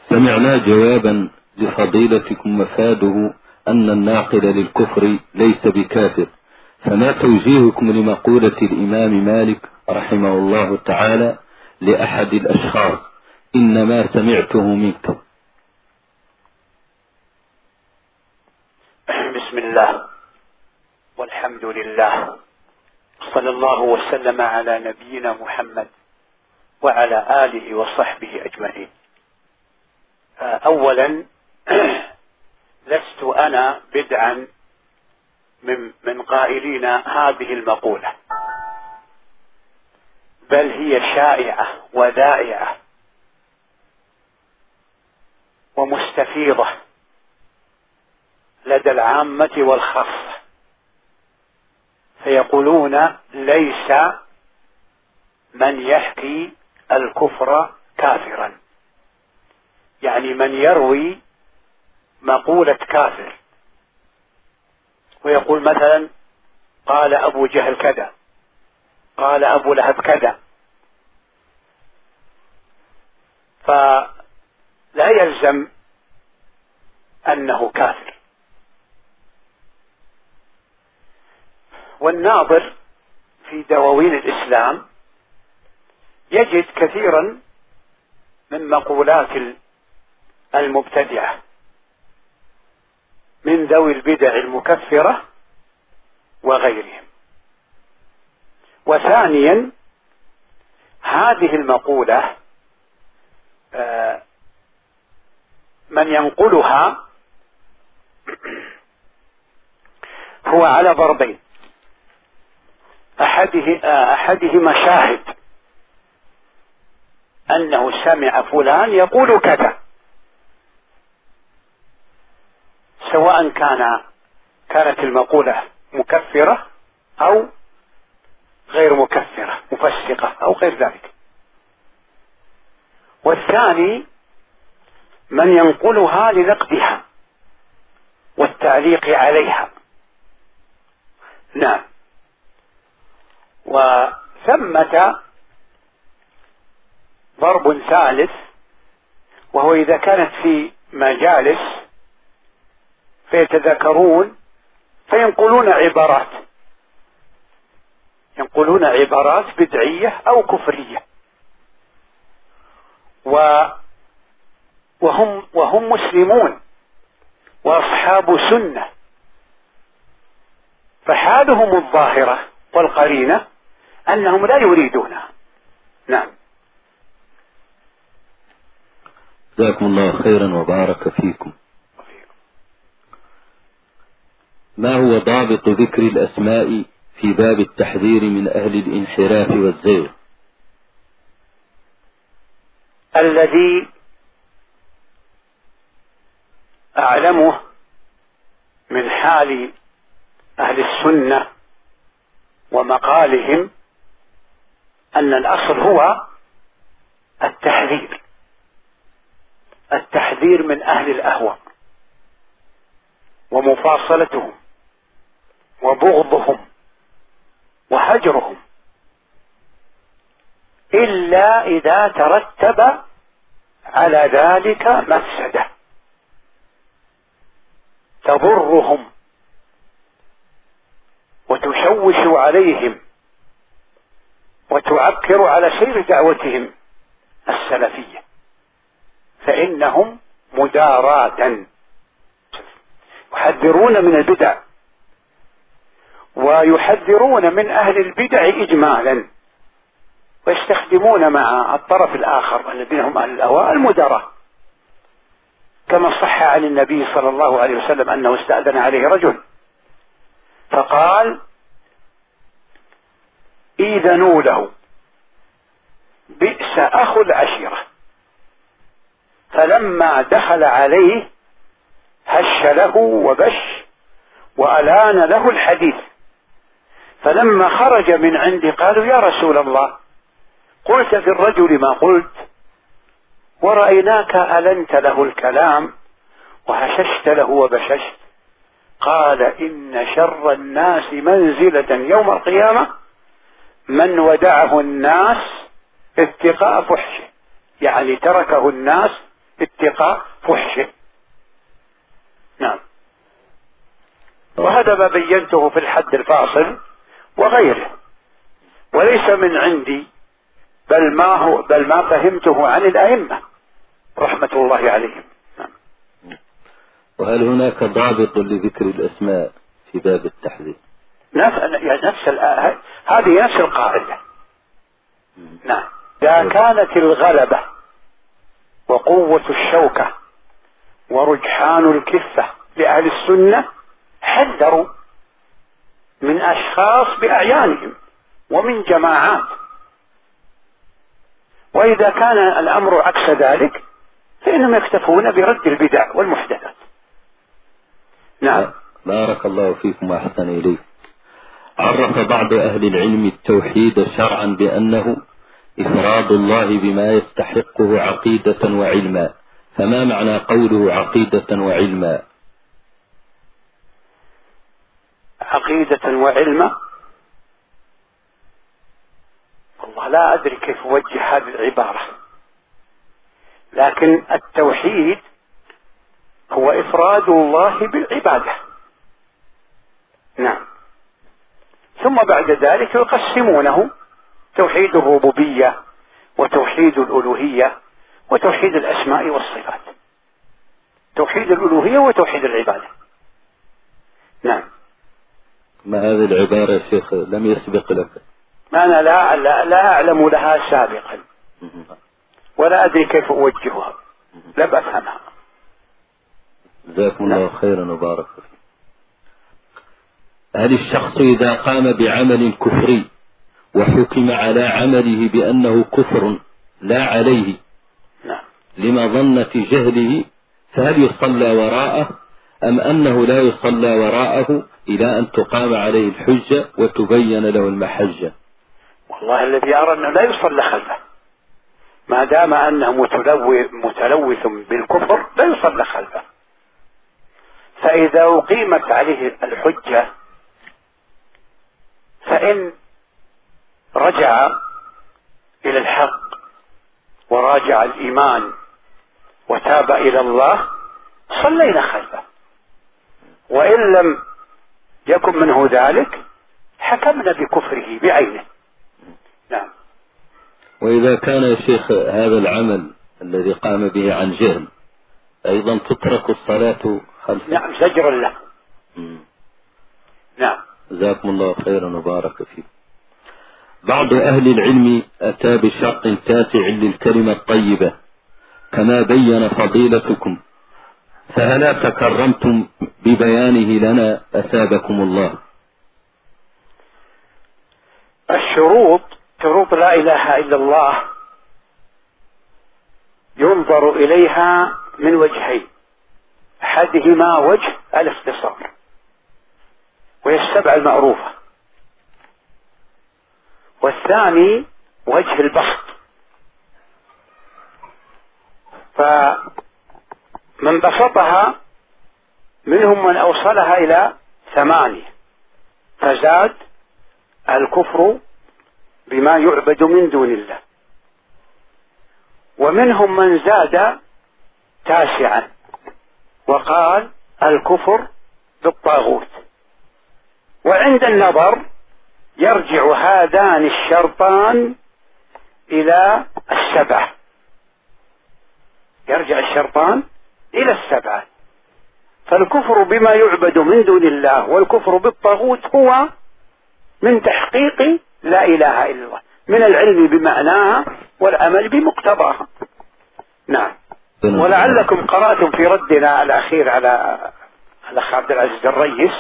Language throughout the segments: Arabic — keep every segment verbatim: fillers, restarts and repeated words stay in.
سمعنا جوابا لفضيلتكم مفاده أن الناقل للكفر ليس بكافر، فما توجيهكم لمقولة الإمام مالك رحمه الله تعالى لأحد الأشخاص إنما سمعته منك؟ بسم الله والحمد لله، صلى الله وسلم على نبينا محمد وعلى آله وصحبه أجمعين. أولا لست أنا بدعا من, من قائلين هذه المقولة، بل هي شائعة وذائعة ومستفيضة لدى العامة والخاصة، فيقولون ليس من يحكي الكفر كافرا، يعني من يروي مقولة كافر ويقول مثلا قال أبو جهل كذا، قال أبو لهب كذا، فلا يلزم أنه كافر. والناظر في دواوين الإسلام يجد كثيرا من مقولات المبتدعة من ذوي البدع المكفرة وغيرهم. وثانيا هذه المقولة من ينقلها هو على ضربين، أحده أحدهما شاهد أنه سمع فلان يقول كذا، سواء كان كانت المقولة مكفرة أو غير مكفرة، مفسقة أو غير ذلك. والثاني من ينقلها لنقدها والتعليق عليها. نعم. وثمة ضرب ثالث، وهو إذا كانت في مجالس فيتذكرون فينقلون عبارات ينقلون عبارات بدعية أو كفرية، وهم وهم مسلمون وأصحاب سنة، فحالهم الظاهرة والقرينة أنهم لا يريدونها. نعم. جزاكم الله خيرا وبارك فيكم. ما هو ضابط ذكر الأسماء في باب التحذير من أهل الانحراف والزيغ؟ الذي أعلمه من حال أهل السنة ومقالهم أن الأصل هو التحذير التحذير من أهل الأهواء ومفاصلتهم وبغضهم وهجرهم، إلا إذا ترتب على ذلك مفسدة تضرهم وتشوش عليهم وتعكر على سير دعوتهم السلفية، فإنهم مداراة يحذرون من البدع ويحذرون من أهل البدع إجمالا، ويستخدمون مع الطرف الآخر الذين هم أهل الأهواء المدراء، كما صح عن النبي صلى الله عليه وسلم أنه استأذن عليه رجل فقال إذنوا له بئس أخو العشيرة، فلما دخل عليه هش له وبش وألان له الحديث، فلما خرج من عنده قالوا يا رسول الله قلت في الرجل ما قلت ورأيناك ألنت له الكلام وهششت له وبششت. قال إن شر الناس منزلة يوم القيامة من ودعه الناس اتقاء فحشه، يعني تركه الناس اتقاء فحشه. نعم. وهذا ما بينته في الحد الفاصل وغيره، وليس من عندي، بل ما هو بل ما فهمته عن الأئمة رحمة الله عليهم. نعم. وهل هناك ضابط لذكر الأسماء في باب التحذير؟ نفس نفس هذه نفس القاعدة. نعم. إذا كانت الغلبة وقوة الشوكة ورجحان الكفة لأهل السنة حذروا من أشخاص بأعيانهم ومن جماعات، وإذا كان الأمر عكس ذلك فإنهم يكتفون برد البدع والمحدثات. نعم. بارك الله فيكم وأحسن إليك. عرف بعض أهل العلم التوحيد شرعا بأنه إفراد الله بما يستحقه عقيدة وعلما، فما معنى قوله عقيدة وعلما؟ عقيدة وعلما، والله لا أدري كيف أوجه هذه العبارة، لكن التوحيد هو إفراد الله بالعبادة. نعم. ثم بعد ذلك يقسمونه توحيد الربوبية وتوحيد الألوهية وتوحيد الأسماء والصفات، توحيد الألوهية وتوحيد العبادة. نعم. ما هذه العبارة يا شيخ لم يسبق لك؟ أنا لا, لا, لا أعلم لها سابقا ولا أدري كيف أوجهها، لا بفهمها. جزاكم الله خيرا وبارك فيك. هل الشخص إذا قام بعمل كفري وحكم على عمله بأنه كفر لا عليه نعم. لمظنة جهله، فهل يصلى وراءه أم أنه لا يصلى وراءه إلى أن تقام عليه الحجة وتبين له المحجة؟ والله الذي أرى أنه لا يصلى خلفه، ما دام أنه متلوث بالكفر لا يصلى خلفه. فإذا أقيمت عليه الحجة فإن رجع إلى الحق وراجع الإيمان وتاب إلى الله صلينا خلفه، وإن لم يكن منه ذلك حكمنا بكفره بعينه. نعم. وإذا كان يا شيخ هذا العمل الذي قام به عن جهل أيضا تترك الصلاة خلفه؟ نعم، زجرا له. مم. نعم. جزاكم الله خيرا وبارك فيك. بعض أهل العلم أتى بشرط تاسع للكلمة الطيبة كما بين فضيلتكم، فهلا تكرمتم ببيانه لنا أثابكم الله؟ الشروط، شروط لا إله إلا الله ينظر إليها من وجهين، أحدهما وجه الاختصار وهي السبع المعروفة، والثاني وجه البسط. فمن بسطها منهم من أوصلها إلى ثمانية فزاد الكفر بما يعبد من دون الله، ومنهم من زاد تاسعا وقال الكفر بالطاغوت. وعند النظر يرجع هذان الشرطان إلى السبعة، يرجع الشرطان إلى السبعة. فالكفر بما يعبد من دون الله والكفر بالطاغوت هو من تحقيق لا إله إلا الله، من العلم بمعناها والعمل بمقتضاها. نعم. ولعلكم قرأتم في ردنا الأخير على الأخ عبد العزيز الريس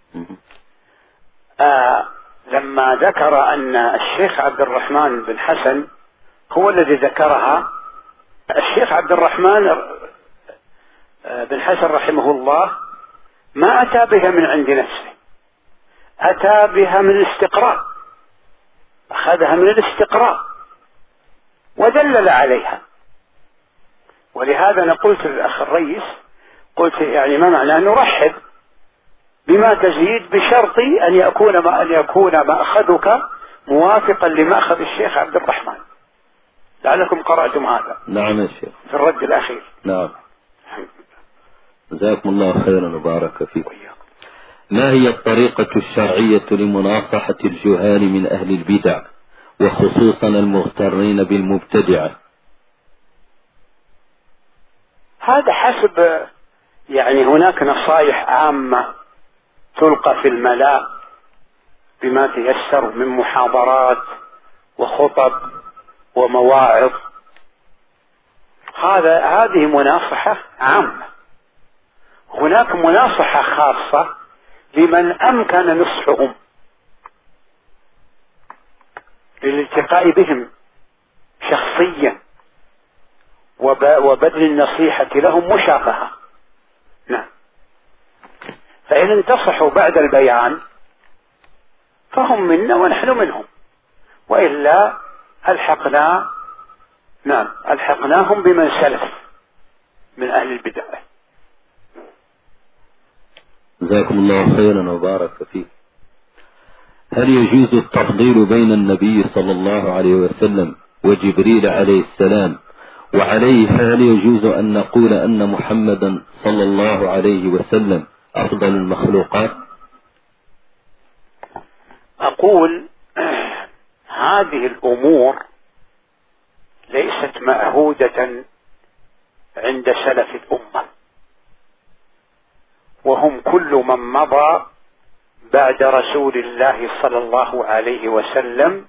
آه لما ذكر أن الشيخ عبد الرحمن بن حسن هو الذي ذكرها. الشيخ عبد الرحمن بن حسن رحمه الله ما أتى بها من عند نفسه، أتى بها من الاستقراء، أخذها من الاستقراء ودلل عليها. ولهذا أنا قلت للأخ الرئيس، قلت يعني ما معنى أن نرحب بما تزيد بشرط أن يكون ما أن يكون مأخذك موافقا لمأخذ الشيخ عبد الرحمن. لعلكم قرأتم هذا. نعم يا شيخ. في الرد الأخير. نعم. جزاكم الله خيرا وبارك فيكم. ما هي الطريقة الشرعية لمناصحة الجهال من أهل البدع وخصوصا المغترين بالمبتدعة؟ هذا حسب، يعني هناك نصائح عامة تلقى في الملاء بما تيسر من محاضرات وخطب ومواعظ، هذا هذه مناصحة عامة. هناك مناصحة خاصة لمن أمكن نصحهم للالتقاء بهم شخصيا وبذل النصيحة لهم مشافهة. نعم. فإن انتصحوا بعد البيان فهم منا ونحن منهم، وإلا ألحقنا نعم ألحقناهم بمن سلف من أهل البدع. جزاكم الله خيرا وبارك فيك. هل يجوز التفضيل بين النبي صلى الله عليه وسلم وجبريل عليه السلام؟ وعليه هل يجوز أن نقول أن محمدا صلى الله عليه وسلم أفضل المخلوقات؟ أقول هذه الأمور ليست معهودة عند سلف الأمة، وهم كل من مضى بعد رسول الله صلى الله عليه وسلم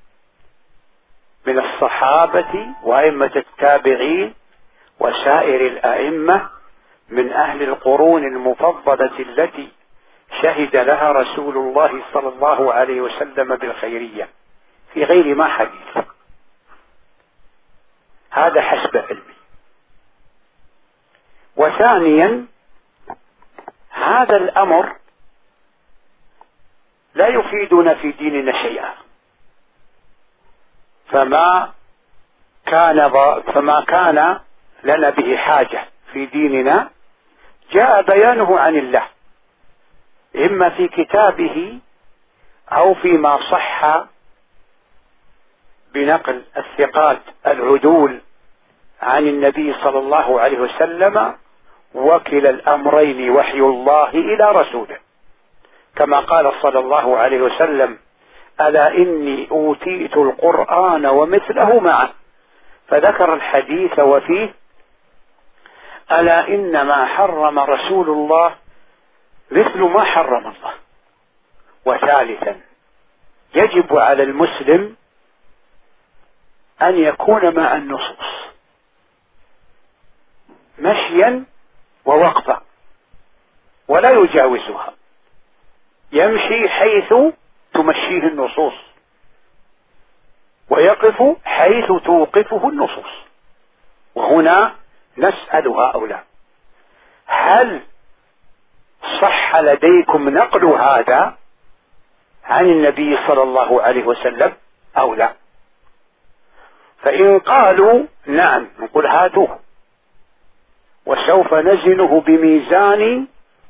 من الصحابة وأئمة التابعين وسائر الأئمة من أهل القرون المفضلة التي شهد لها رسول الله صلى الله عليه وسلم بالخيرية في غير ما حديث. هذا حسب علمي. وثانيا هذا الأمر لا يفيدنا في ديننا شيئا، فما كان فما كان لنا به حاجة في ديننا جاء بيانه عن الله، إما في كتابه أو فيما صح بنقل الثقات العدول عن النبي صلى الله عليه وسلم، وكلا الأمرين وحي الله إلى رسوله، كما قال صلى الله عليه وسلم: ألا إني أوتيت القرآن ومثله معه، فذكر الحديث وفيه: ألا إنما حرم رسول الله مثل ما حرم الله. وثالثا يجب على المسلم أن يكون مع النصوص مشيا ووقفا ولا يجاوزها، يمشي حيث تمشيه النصوص ويقف حيث توقفه النصوص. وهنا نسأل هؤلاء: هل صح لديكم نقل هذا عن النبي صلى الله عليه وسلم أو لا؟ فإن قالوا نعم نقول هاتوه، وسوف نزنه بميزان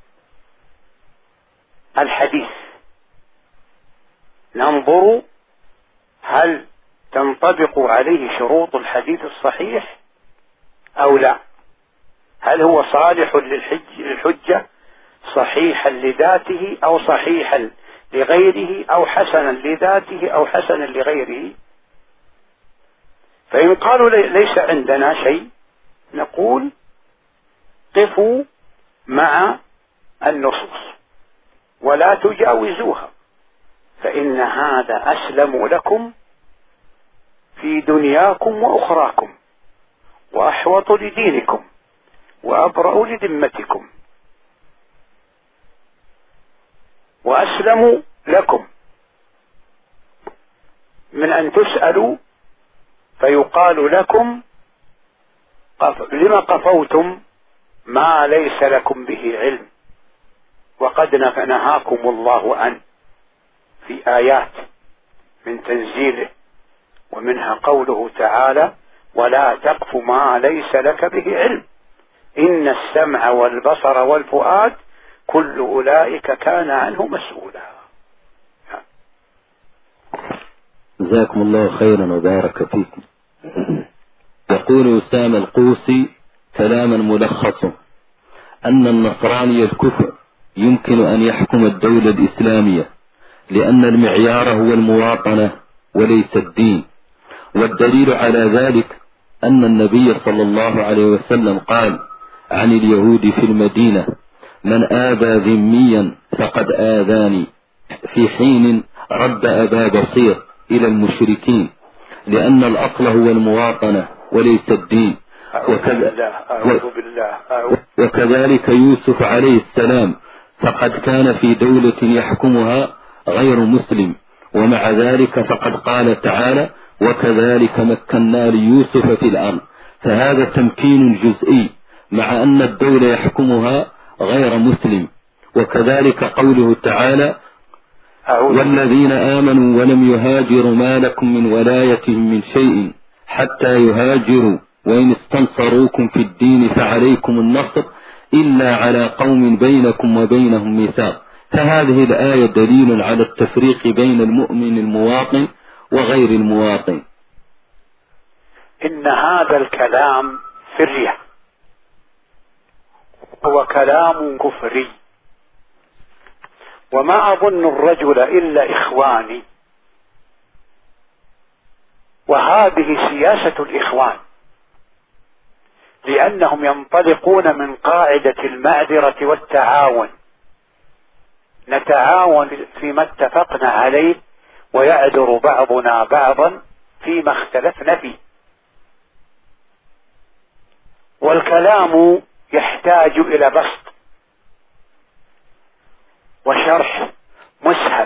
الحديث، ننظر هل تنطبق عليه شروط الحديث الصحيح أو لا، هل هو صالح للحجة صحيحا لذاته أو صحيحا لغيره أو حسنا لذاته أو حسنا لغيره. فإن قالوا ليس عندنا شيء نقول قفوا مع النصوص ولا تجاوزوها، فإن هذا أسلم لكم في دنياكم وأخراكم، وأحوط لدينكم، وأبرأ لذمتكم، وأسلم لكم من أن تسألوا فيقال لكم: لما قفوتم ما ليس لكم به علم وقد نهاكم الله عنه في آيات من تنزيله، ومنها قوله تعالى: ولا تقف ما ليس لك به علم إن السمع والبصر والفؤاد كل أولئك كان عنه مسؤولا. جزاكم الله خيرا وبارك فيكم. يقول أسامة القوسي: كلاما ملخصه أن النصراني الكفر يمكن أن يحكم الدولة الإسلامية، لأن المعيار هو المواطنة وليس الدين. والدليل على ذلك أن النبي صلى الله عليه وسلم قال عن اليهود في المدينة: من آذى ذميا فقد آذاني، في حين رد أبا بصير إلى المشركين، لأن الأصل هو المواطنة وليس الدين. وكذلك يوسف عليه السلام فقد كان في دولة يحكمها غير مسلم، ومع ذلك فقد قال تعالى: وكذلك مكنا ليوسف في الأرض. فهذا تمكين جزئي مع أن الدولة يحكمها غير مسلم. وكذلك قوله تعالى: والذين آمنوا ولم يهاجروا ما لكم من ولايتهم من شيء حتى يهاجروا وإن استنصروكم في الدين فعليكم النصر إلا على قوم بينكم وبينهم ميثاق. فهذه الآية دليل على التفريق بين المؤمن المواطن وغير المواطن. إن هذا الكلام فرية، هو كلام كفري، وما أظن الرجل إلا إخواني، وهذه سياسة الإخوان، لأنهم ينطلقون من قاعدة المعذرة والتعاون، نتعاون فيما اتفقنا عليه ويعذر بعضنا بعضا فيما اختلفنا فيه. والكلام يحتاج إلى بسط وشرح مسهب،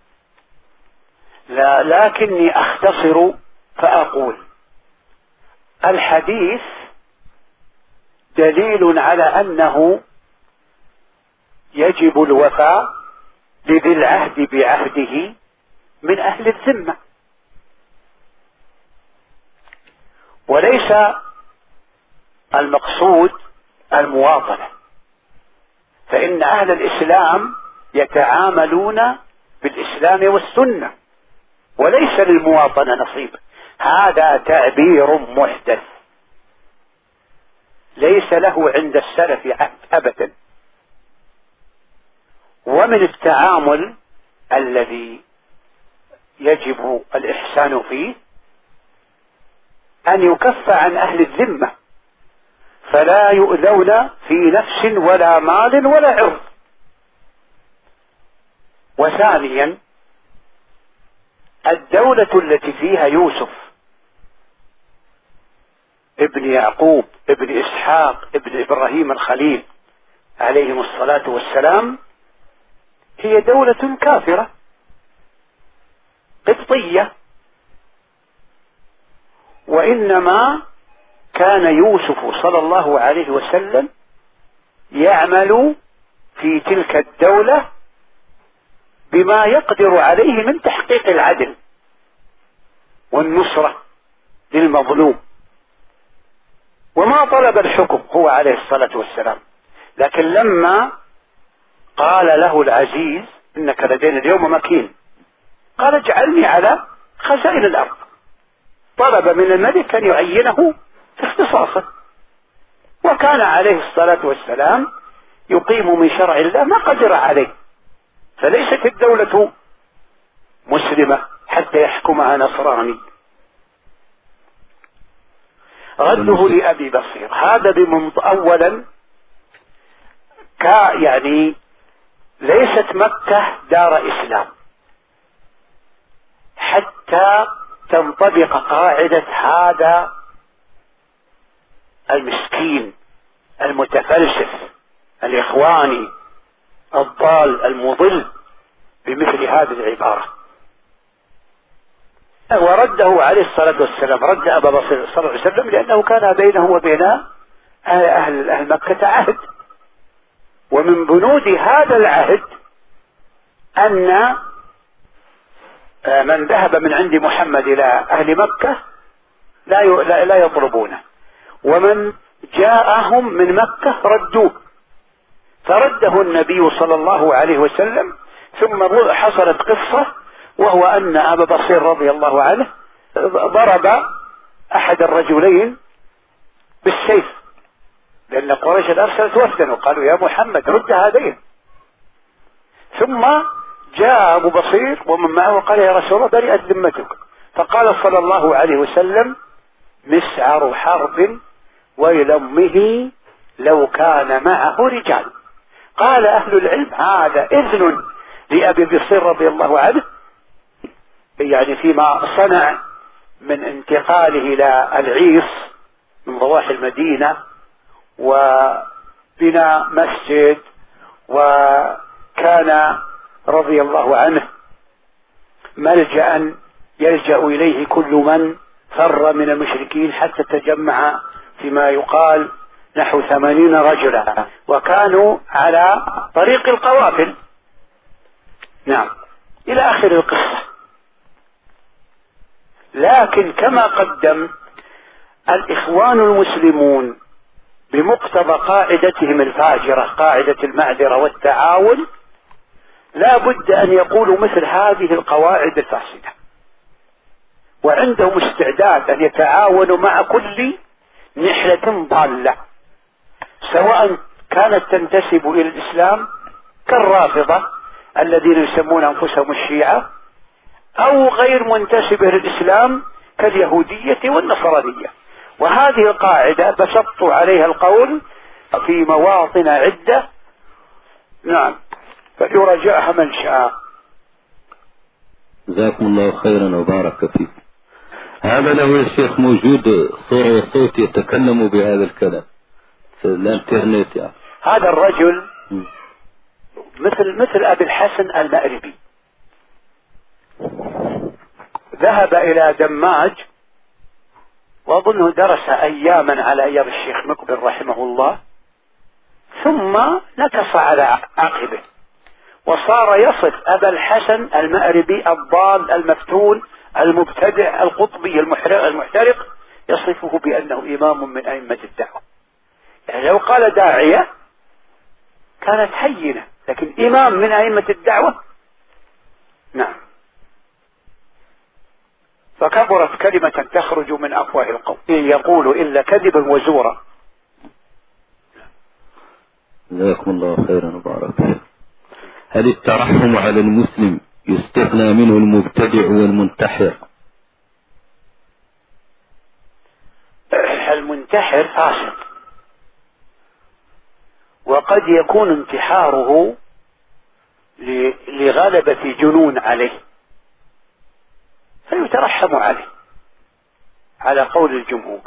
لا لكني أختصر فأقول: الحديث دليل على أنه يجب الوفاء لذي العهد بعهده من أهل الذمة، وليس المقصود المواطنة، فإن أهل الإسلام يتعاملون بالإسلام والسنة، وليس للمواطنة نصيب. هذا تعبير محدث ليس له عند السلف أبدا. ومن التعامل الذي يجب الإحسان فيه أن يكف عن أهل الذمة، فلا يؤذون في نفس ولا مال ولا عرض. وثانيا، الدولة التي فيها يوسف ابن يعقوب ابن إسحاق ابن إبراهيم الخليل عليهم الصلاة والسلام هي دولة كافرة قبطية، وإنما كان يوسف صلى الله عليه وسلم يعمل في تلك الدولة بما يقدر عليه من تحقيق العدل والنصرة للمظلوم، وما طلب الحكم هو عليه الصلاة والسلام. لكن لما قال له العزيز: إنك لدينا اليوم مكين، قال: اجعلني على خزائن الأرض. طلب من الملك أن يعينه في اختصاصه، وكان عليه الصلاة والسلام يقيم من شرع الله ما قدر عليه، فليست الدولة مسلمة حتى يحكمها نصراني. رده لأبي بصير هذا بمنط أولا كا يعني ليست مكة دار إسلام حتى تنطبق قاعدة هذا المسكين المتفلسف الإخواني الضال المضل بمثل هذه العبارة. ورده عليه الصلاة والسلام، رد أبا بصير صلى الله عليه وسلم، لأنه كان بينه وبين أهل, أهل مكة عهد، ومن بنود هذا العهد أن من ذهب من عند محمد إلى أهل مكة لا لا يطلبونه، ومن جاءهم من مكة ردوه، فرده النبي صلى الله عليه وسلم. ثم حصلت قصة، وهو أن أبا بصير رضي الله عنه ضرب أحد الرجلين بالسيف أن قريش أرسلت وفدا وقالوا يا محمد رد هذين. ثم جاء أبو بصير ومن معه وقال يا رسول الله برئت ذمتك. فقال صلى الله عليه وسلم مسعر حرب ويل أمه لو كان معه رجال. قال أهل العلم هذا إذن لأبي بصير رضي الله عنه، يعني فيما صنع من انتقاله إلى العيص من ضواحي المدينة وبناء مسجد، وكان رضي الله عنه ملجأ يلجأ إليه كل من فر من المشركين، حتى تجمع فيما يقال نحو ثمانين رجلا، وكانوا على طريق القوافل. نعم إلى آخر القصة. لكن كما قدم الإخوان المسلمون بمقتضى قاعدتهم الفاجرة، قاعدة المعذرة والتعاون، لا بد أن يقولوا مثل هذه القواعد الفاسدة، وعندهم استعداد أن يتعاونوا مع كل نحلة ضالة، سواء كانت تنتسب إلى الإسلام كالرافضة الذين يسمون أنفسهم الشيعة، أو غير منتسبة للإسلام كاليهودية والنصرانية. وهذه القاعدة بسطت عليها القول في مواطن عدة. نعم فليراجعها من شاء. جزاكم الله خيرا وبارك فيك. هذا لو يا شيخ موجود صورة وصوت يتكلم بهذا الكلام في الانترنت يعني. هذا الرجل م. مثل مثل أبي الحسن المأربي، ذهب إلى دماج وأظنه درس أياما على أيام الشيخ مقبل رحمه الله، ثم نكص على عقبه وصار يصف أبا الحسن المأربي الضال المفتون المبتدع القطبي المحترق، يصفه بأنه إمام من أئمة الدعوة. يعني لو قال داعية كانت هينة، لكن إمام من أئمة الدعوة نعم. فكبرت كلمة تخرج من أفواه القوم إن يقول إلا كذبا وزورا. جزاكم الله خيرا وبارك فيك. هل الترحم على المسلم يستثنى منه المبتدع والمنتحر؟ المنتحر فاسق، وقد يكون انتحاره لغلبة جنون عليه فيترحم عليه على قول الجمهور.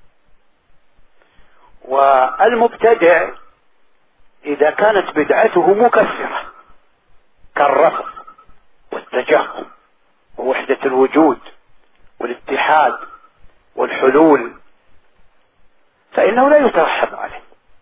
والمبتدع إذا كانت بدعته مكفرة كالرفض والتجهم ووحدة الوجود والاتحاد والحلول فإنه لا يترحم عليه،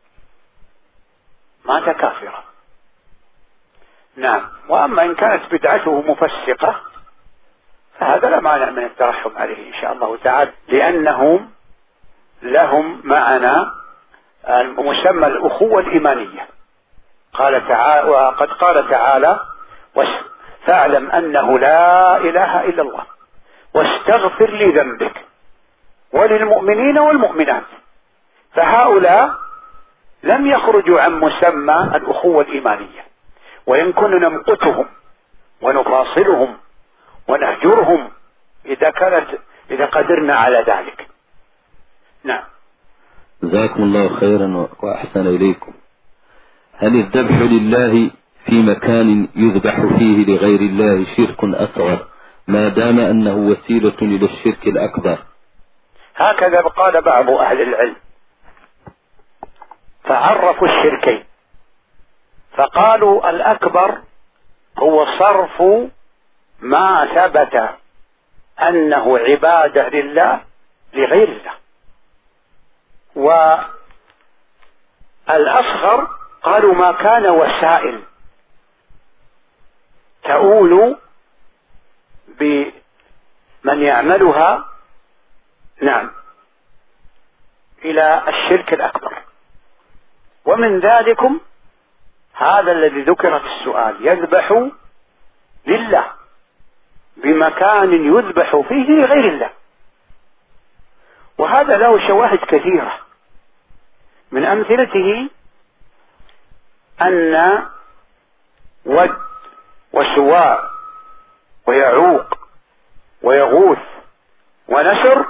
مات كافرا. نعم. وأما إن كانت بدعته مفسقة فهذا لا مانع من الترحم عليه إن شاء الله تعالى، لأنهم لهم معنا مسمى الأخوة الإيمانية. قال تعالى وقد قال تعالى فاعلم أنه لا إله إلا الله واستغفر لذنبك وللمؤمنين والمؤمنات. فهؤلاء لم يخرجوا عن مسمى الأخوة الإيمانية، وإن كنا نمقتهم ونفاصلهم ونهجرهم إذا كانت إذا قدرنا على ذلك. نعم. جزاكم الله خيرا وأحسن إليكم. هل الذبح لله في مكان يذبح فيه لغير الله شرك أصغر ما دام أنه وسيلة إلى الشرك الأكبر؟ هكذا قال بعض أهل العلم، فعرفوا الشركين فقالوا الأكبر هو صرف ما ثبت أنه عبادة لله لغير الله، والأصغر قالوا ما كان وسائل تؤول بمن يعملها نعم إلى الشرك الأكبر. ومن ذلكم هذا الذي ذكر في السؤال، يذبح لله بمكان يذبح فيه لغير الله، وهذا له شواهد كثيرة، من أمثلته أن ود وسواع ويعوق ويغوث ونسر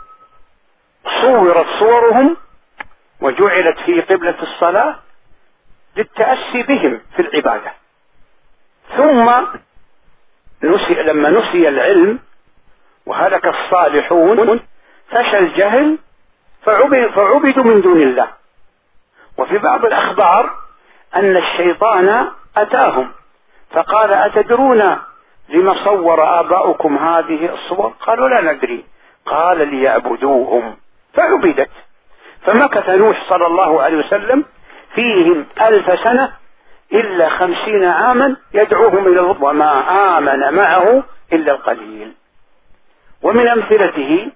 صورت صورهم وجعلت في قبلة الصلاة للتأسي بهم في العبادة. ثم نسي لما نسي العلم وهلك الصالحون فشى الجهل فعبدوا من دون الله. وفي بعض الأخبار أن الشيطان أتاهم فقال أتدرون لما صور آباؤكم هذه الصور؟ قالوا لا ندري. قال ليعبدوهم فعبدت. فمكث نوح صلى الله عليه وسلم فيهم ألف سنة إلا خمسين عاما يدعوهم إلى الله وما آمن معه إلا القليل. ومن أمثلته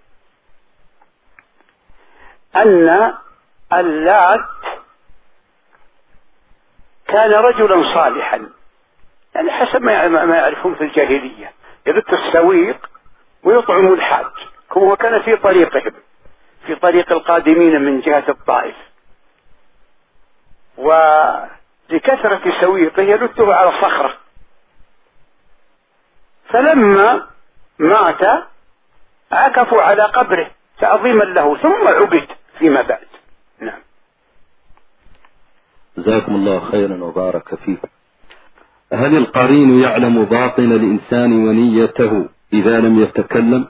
أن اللات كان رجلا صالحا، يعني حسب ما يعرفون في الجاهلية، يبت السويق ويطعم الحاج. هو كان في طريقهم في طريق القادمين من جهة الطائف، ولكثرة سويقه يلته على صخرة، فلما مات عكفوا على قبره تعظيما له ثم عبد فيما بعد. نعم. جزاكم الله خيرا وبارك فيه. هل القرين يعلم باطن الإنسان ونيته إذا لم يتكلم؟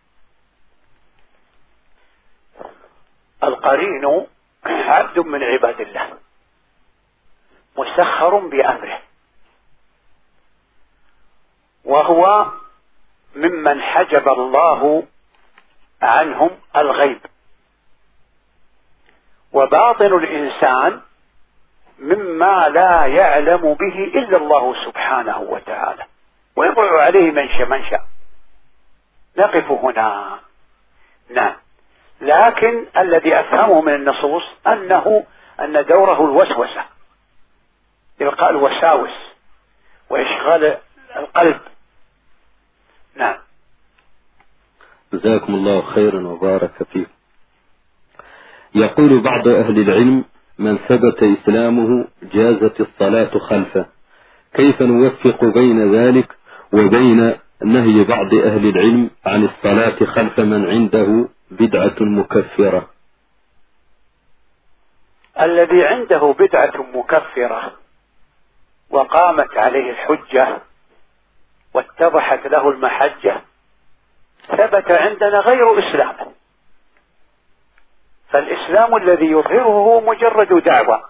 القرين عبد من عباد الله مسخر بأمره، وهو ممن حجب الله عنهم الغيب. وباطن الإنسان مما لا يعلم به إلا الله سبحانه وتعالى، ويطلع عليه من شاء من شاء. نقف هنا. نعم. لكن الذي أفهمه من النصوص أنه أن دوره الوسوسة، إلقاء الوساوس وإشغال القلب. نعم. جزاكم الله خيرا وبارك فيه. يقول بعض أهل العلم من ثبت إسلامه جازت الصلاة خلفه، كيف نوفق بين ذلك وبين نهي بعض أهل العلم عن الصلاة خلف من عنده بدعة مكفرة؟ الذي عنده بدعة مكفرة وقامت عليه الحجة واتضحت له المحجة ثبت عندنا غير إسلامه. فالإسلام الذي يظهره هو مجرد دعوة،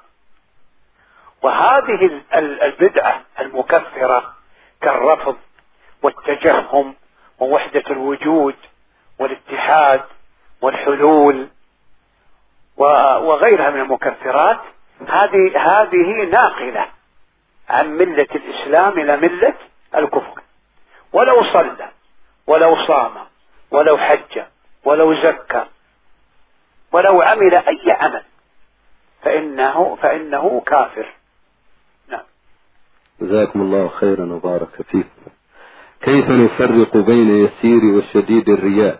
وهذه البدعة المكفرة كالرفض والتجهم ووحدة الوجود والاتحاد والحلول وغيرها من المكفرات، هذه هذه ناقلة عن ملة الإسلام إلى ملة الكفر. ولو صلى ولو صام ولو حج ولو زكى ولو عمل أي عمل فإنه فإنه كافر. نعم. جزاكم الله خيرا وبارك فيكم. كيف نفرق بين يسير وشديد الرياء؟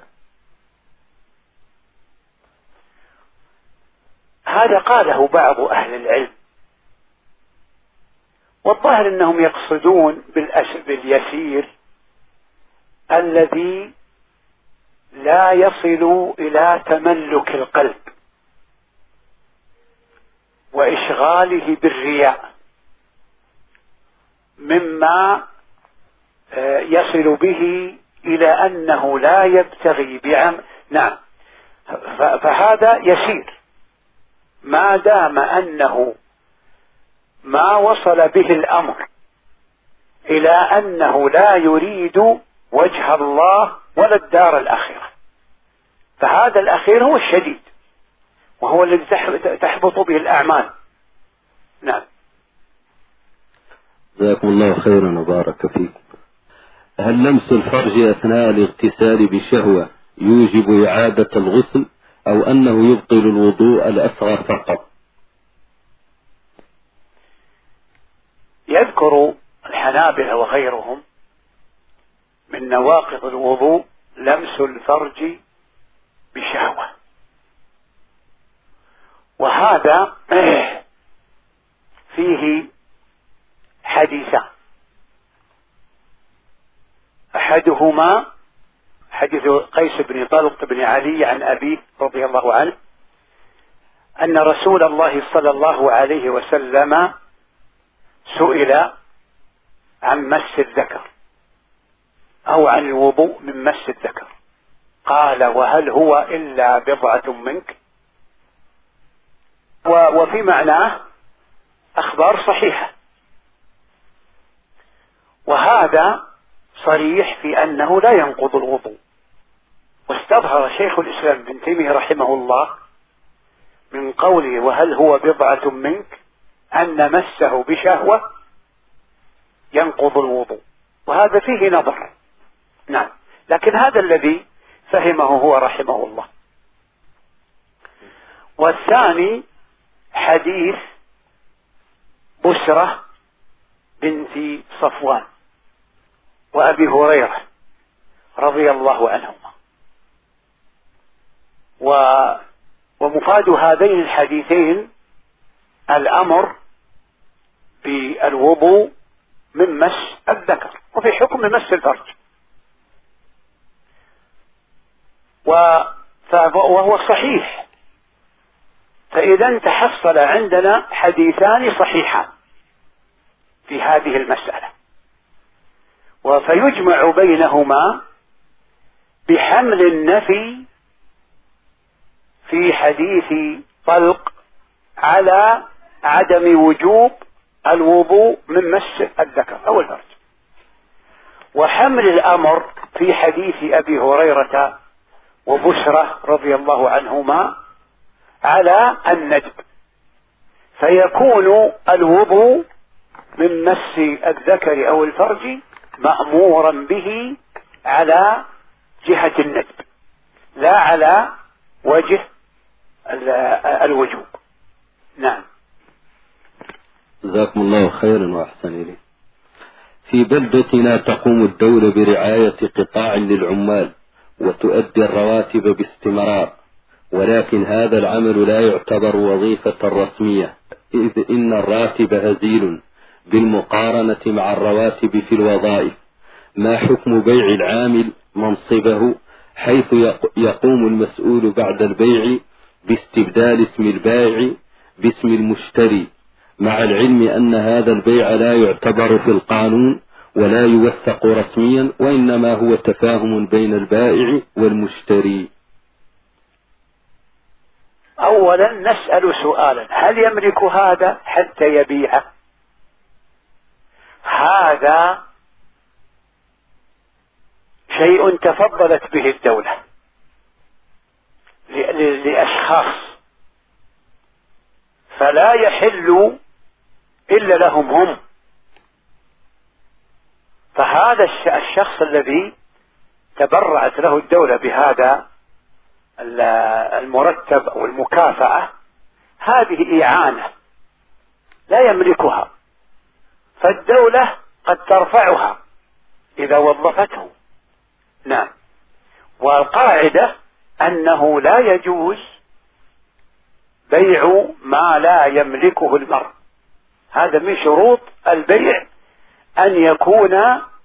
هذا قاله بعض أهل العلم، والظاهر أنهم يقصدون باليسير الذي لا يصل إلى تملك القلب وإشغاله بالرياء، مما يصل به إلى أنه لا يبتغي بعمل. نعم. فهذا يسير ما دام أنه ما وصل به الأمر إلى أنه لا يريد وجه الله ولا الدار الآخرة، فهذا الأخير هو الشديد وهو الذي تحبط به الأعمال. نعم. جزاكم الله خيرا وبارك فيكم. هل لمس الفرج أثناء الاغتسال بشهوة يوجب إعادة الغسل أو أنه يبطل الوضوء الأصغر فقط؟ يذكر الحنابلة وغيرهم من نواقض الوضوء لمس الفرج بشهوة، وهذا فيه حديثان، أحدهما حديث قيس بن طلق بن علي عن أبيه رضي الله عنه أن رسول الله صلى الله عليه وسلم سئل عن مس الذكر أو عن الوضوء من مس الذكر، قال: وهل هو إلا بضعة منك؟ وفي معناه أخبار صحيحة، وهذا صريح في أنه لا ينقض الوضوء. واستظهر شيخ الإسلام ابن تيمية رحمه الله من قوله وهل هو بضعة منك أن مسه بشهوة ينقض الوضوء، وهذا فيه نظر. نعم، لكن هذا الذي فهمه هو رحمه الله. والثاني حديث بسرة بنت صفوان وأبي هريرة رضي الله عنهما، و ومفاد هذين الحديثين الأمر بالوضوء من مس الذكر وفي حكم مس الفرج، وهو صحيح. فإذا تحصل عندنا حديثان صحيحان في هذه المسألة، فيجمع بينهما بحمل النفي في حديث طلق على عدم وجوب الوضوء من مس الذكر أو الفرج، وحمل الأمر في حديث أبي هريرة وبشرة رضي الله عنهما على الندب، فيكون الوضوء من مس الذكر أو الفرج مأمورا به على جهة الندب لا على وجه الوجوب. نعم. جزاكم الله خيرا وأحسن إليه. في بلدتنا تقوم الدولة برعاية قطاع للعمال وتؤدي الرواتب باستمرار، ولكن هذا العمل لا يعتبر وظيفة رسمية، إذ إن الراتب هزيل بالمقارنة مع الرواتب في الوظائف. ما حكم بيع العامل منصبه حيث يقوم المسؤول بعد البيع باستبدال اسم البائع باسم المشتري، مع العلم أن هذا البيع لا يعتبر في القانون ولا يوثق رسميا، وإنما هو تفاهم بين البائع والمشتري؟ أولا نسأل سؤالا: هل يملك هذا حتى يبيعه؟ هذا شيء تفضلت به الدولة لأشخاص، فلا يحل إلا لهم هم. فهذا الشخص الذي تبرعت له الدولة بهذا المرتب أو المكافأة هذه إعانة لا يملكها، فالدولة قد ترفعها إذا وظفته. نعم. والقاعدة أنه لا يجوز بيع ما لا يملكه المرء، هذا من شروط البيع أن يكون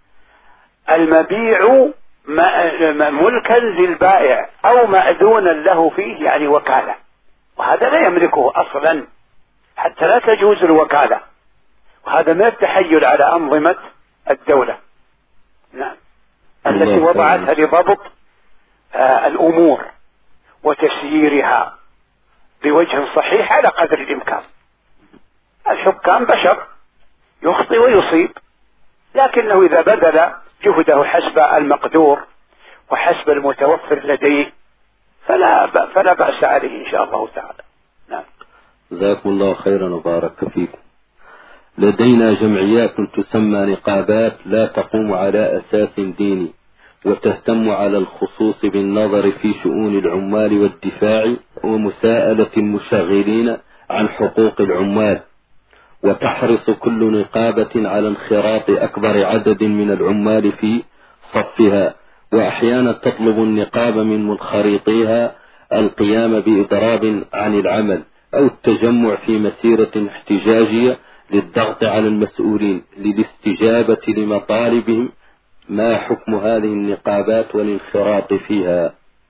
المبيع ملكا للبائع أو مأذونا له فيه، يعني وكالة، وهذا لا يملكه أصلا حتى لا تجوز الوكالة، وهذا من التحيل على أنظمة الدولة. نعم. التي وضعتها لضبط آه الأمور وتسييرها بوجه صحيح على قدر الإمكان. الحكام بشر يخطئ ويصيب، لكنه إذا بذل جهده حسب المقدور وحسب المتوفر لديه فلا فلا بأس عليه إن شاء الله تعالى. نعم. جزاكم الله خيرا وبارك فيكم. لدينا جمعيات تسمى نقابات لا تقوم على أساس ديني، وتهتم على الخصوص بالنظر في شؤون العمال والدفاع ومساءلة المشغلين عن حقوق العمال، وتحرص كل نقابة على انخراط أكبر عدد من العمال في صفها، وأحيانا تطلب النقابة من منخرطيها القيام بإضراب عن العمل أو التجمع في مسيرة احتجاجية للضغط على المسؤولين للاستجابة لمطالبهم. ما حكم هذه النقابات والانخراط فيها؟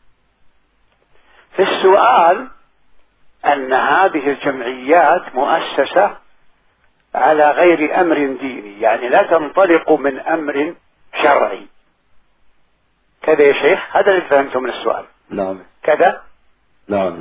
في السؤال أن هذه الجمعيات مؤسسة على غير أمر ديني، يعني لا تنطلق من أمر شرعي، كذا يا شيخ؟ هذا اللي فهمته من السؤال. نعم كذا. نعم.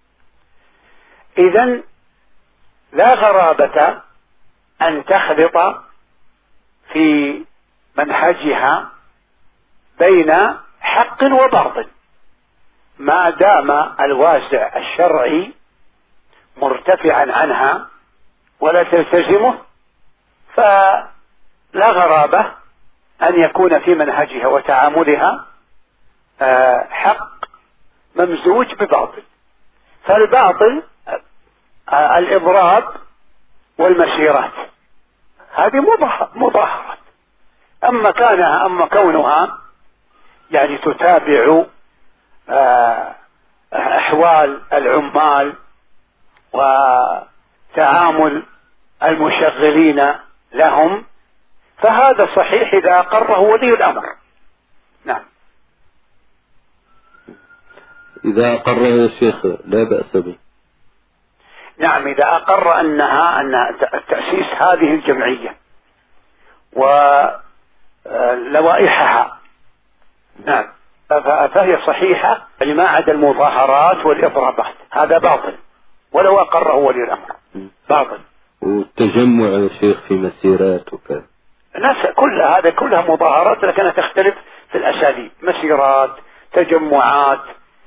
إذن لا غرابة أن تخلط في منهجها بين حق وباطل، ما دام الوازع الشرعي مرتفعا عنها ولا تلتزمه، فلا غرابة أن يكون في منهجها وتعاملها حق ممزوج بباطل. فالباطل الإضراب والمسيرات هذه مظاهرات. أما كانها أما كونها يعني تتابع أحوال العمال وتعامل المشغلين لهم، فهذا صحيح إذا أقره ولي الأمر. نعم. إذا أقره يا شيخ لا بأس به. نعم، إذا أقر أنها أن تأسيس هذه الجمعية ولوائحها نعم فهي صحيحة، لما عدا المظاهرات والإضرابات هذا باطل ولو أقره ولي الأمر باطل. والتجمع يا شيخ في مسيرات وكذا كل هذا كلها مظاهرات، لكنها تختلف في الأساليب، مسيرات، تجمعات،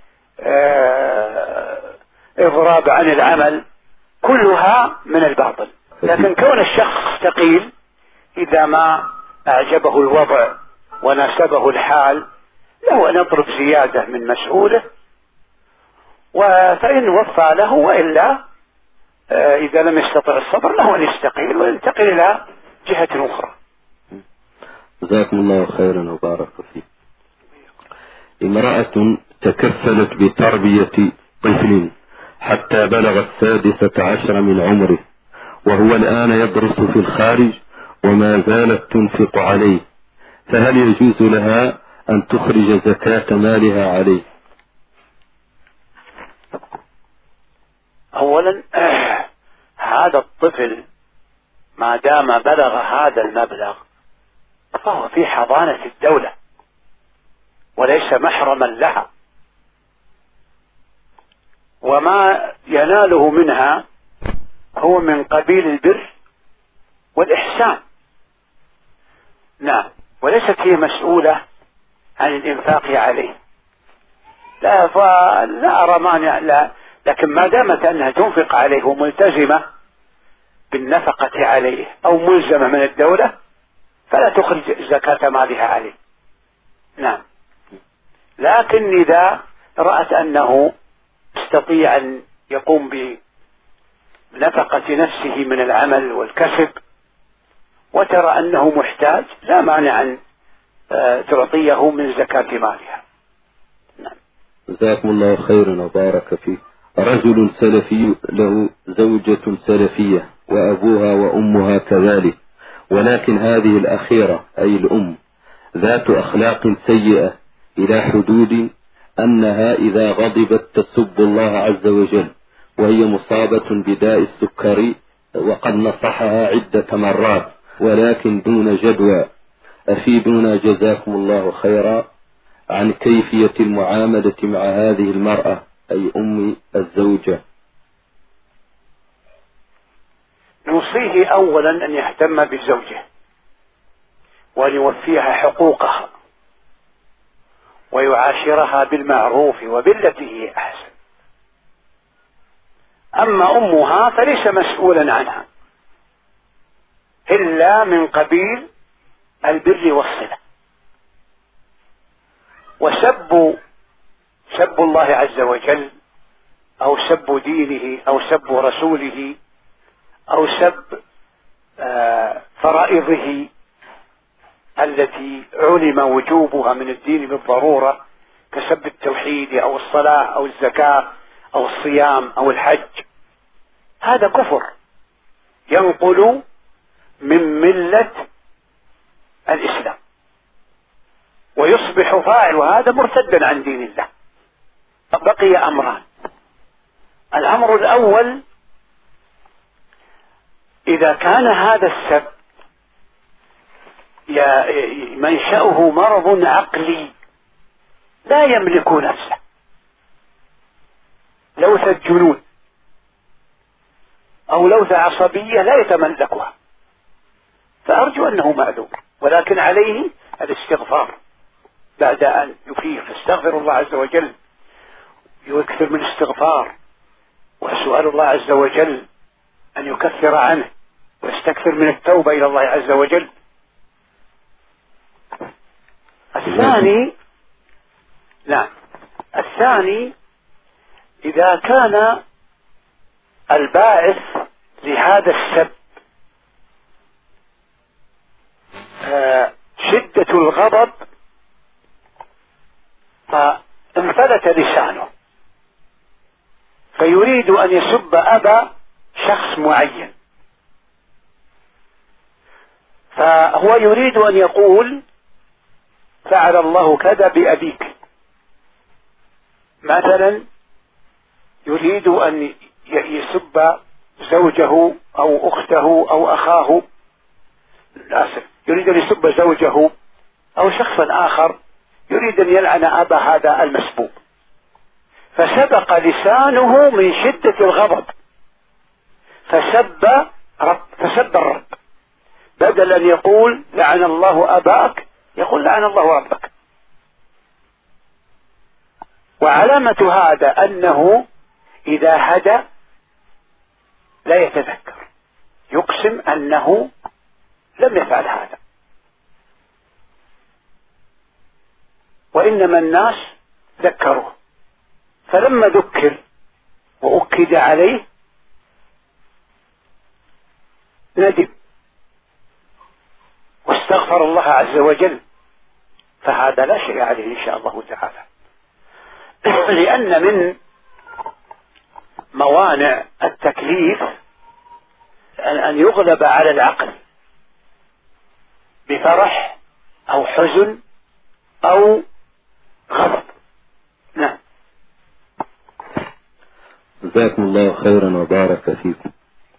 إضراب عن العمل، كلها من الباطل. لكن كون الشخص ثقيل إذا ما أعجبه الوضع وناسبه الحال له أن يطلب زيادة من مسؤوله، فإن وفى له، وإلا إذا لم يستطع الصبر له أن يستقيل وينتقل إلى جهة أخرى. جزاكم الله خيرا وبارك فيك. امرأة تكفلت بتربية طفل حتى بلغ السادسة عشر من عمره، وهو الآن يدرس في الخارج وما زالت تنفق عليه، فهل يجوز لها أن تخرج زكاة مالها عليه؟ أولا آه هذا الطفل ما دام بلغ هذا المبلغ فهو في حضانة الدولة وليس محرما لها، وما يناله منها هو من قبيل البر والإحسان. نعم، وليست هي مسؤولة عن الإنفاق عليه. لا فلا أرى مانع، لا، لكن ما دامت أنها تنفق عليه وملتزمة بالنفقة عليه أو ملزمة من الدولة فلا تخرج زكاة مالها عليه. نعم، لكن إذا رأت أنه يستطيع أن يقوم بنفقة نفسه من العمل والكسب وترى أنه محتاج لا مانع أن تعطيه من زكاة مالها. نعم. جزاكم الله خيرا وبارك فيك. رجل سلفي له زوجة سلفية وأبوها وأمها كذلك، ولكن هذه الأخيرة أي الأم ذات أخلاق سيئة إلى حدود أنها إذا غضبت تسب الله عز وجل، وهي مصابة بداء السكري وقد نصحها عدة مرات ولكن دون جدوى. أفيدونا جزاكم الله خيرا عن كيفية المعاملة مع هذه المرأة أي أم الزوجة. نوصيه أولا أن يهتم بزوجه وأن يوفيها حقوقها ويعاشرها بالمعروف وبالتي هي أحسن. أما أمها فليس مسؤولا عنها إلا من قبيل البر والصلة. وسب سب الله عز وجل أو سب دينه أو سب رسوله أو سب فرائضه التي علم وجوبها من الدين بالضرورة كسب التوحيد أو الصلاة أو الزكاة أو الصيام أو الحج، هذا كفر ينقل من ملة الإسلام، ويصبح فاعل هذا مرتدا عن دين الله. بقي أمران. الأمر الأول: إذا كان هذا السب منشأه مرض عقلي لا يملك نفسه، لوثة جنون أو لوثة عصبية لا يتملكها، فأرجو أنه معذور، ولكن عليه الاستغفار بعد أن يفيق، يستغفر الله عز وجل، يكثر من الاستغفار، وسؤال الله عز وجل أن يكفر عنه، ويستكثر من التوبة إلى الله عز وجل. الثاني لا الثاني إذا كان الباعث لهذا السب شدة الغضب فانفلت لسانه، فيريد أن يسب أبا شخص معين، فهو يريد أن يقول فعل الله كذا بأبيك مثلا، يريد أن يسب زوجه أو أخته أو أخاه، آسف، يريد أن يسب زوجه أو شخصا آخر، يريد أن يلعن أبا هذا المسبوب، فسبق لسانه من شدة الغضب فسب رب فسب الرب، بدل أن يقول لعن الله أباك يقول لعن الله ربك. وعلامة هذا أنه إذا هدى لا يتذكر، يقسم أنه لم يفعل هذا، وإنما الناس ذكروه، فلما ذكر وأكد عليه ندم واستغفر الله عز وجل، فهذا لا شيء عليه إن شاء الله تعالى. لأن من موانع التكليف أن يغلب على العقل بفرح أو حزن أو غضب. نعم. جزاكم الله خيرا وبارك فيكم.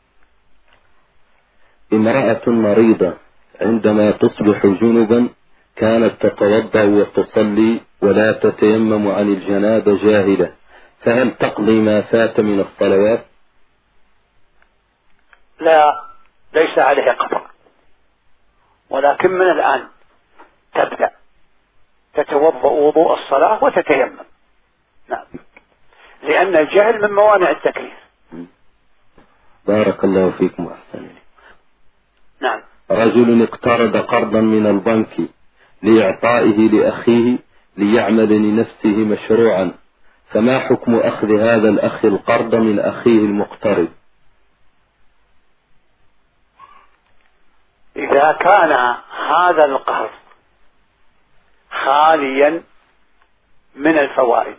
امرأة مريضة عندما تصبح جنبا كانت تتوضأ وتصلي ولا تتيمم عن الجنابة جاهلة، فهل تقضي ما فات من الصلوات؟ لا، ليس عليه قضاء، ولكن من الآن تبدأ تتوضأ وضوء الصلاة وتتيمم. نعم، لأن الجهل من موانع التكليف. بارك الله فيكم وأحسن إليكم. نعم. رجل اقترض قرضا من البنك لإعطائه لأخيه ليعمل لنفسه مشروعا، فما حكم أخذ هذا الأخ القرض من أخيه المقترض؟ إذا كان هذا القرض خاليا من الفوائد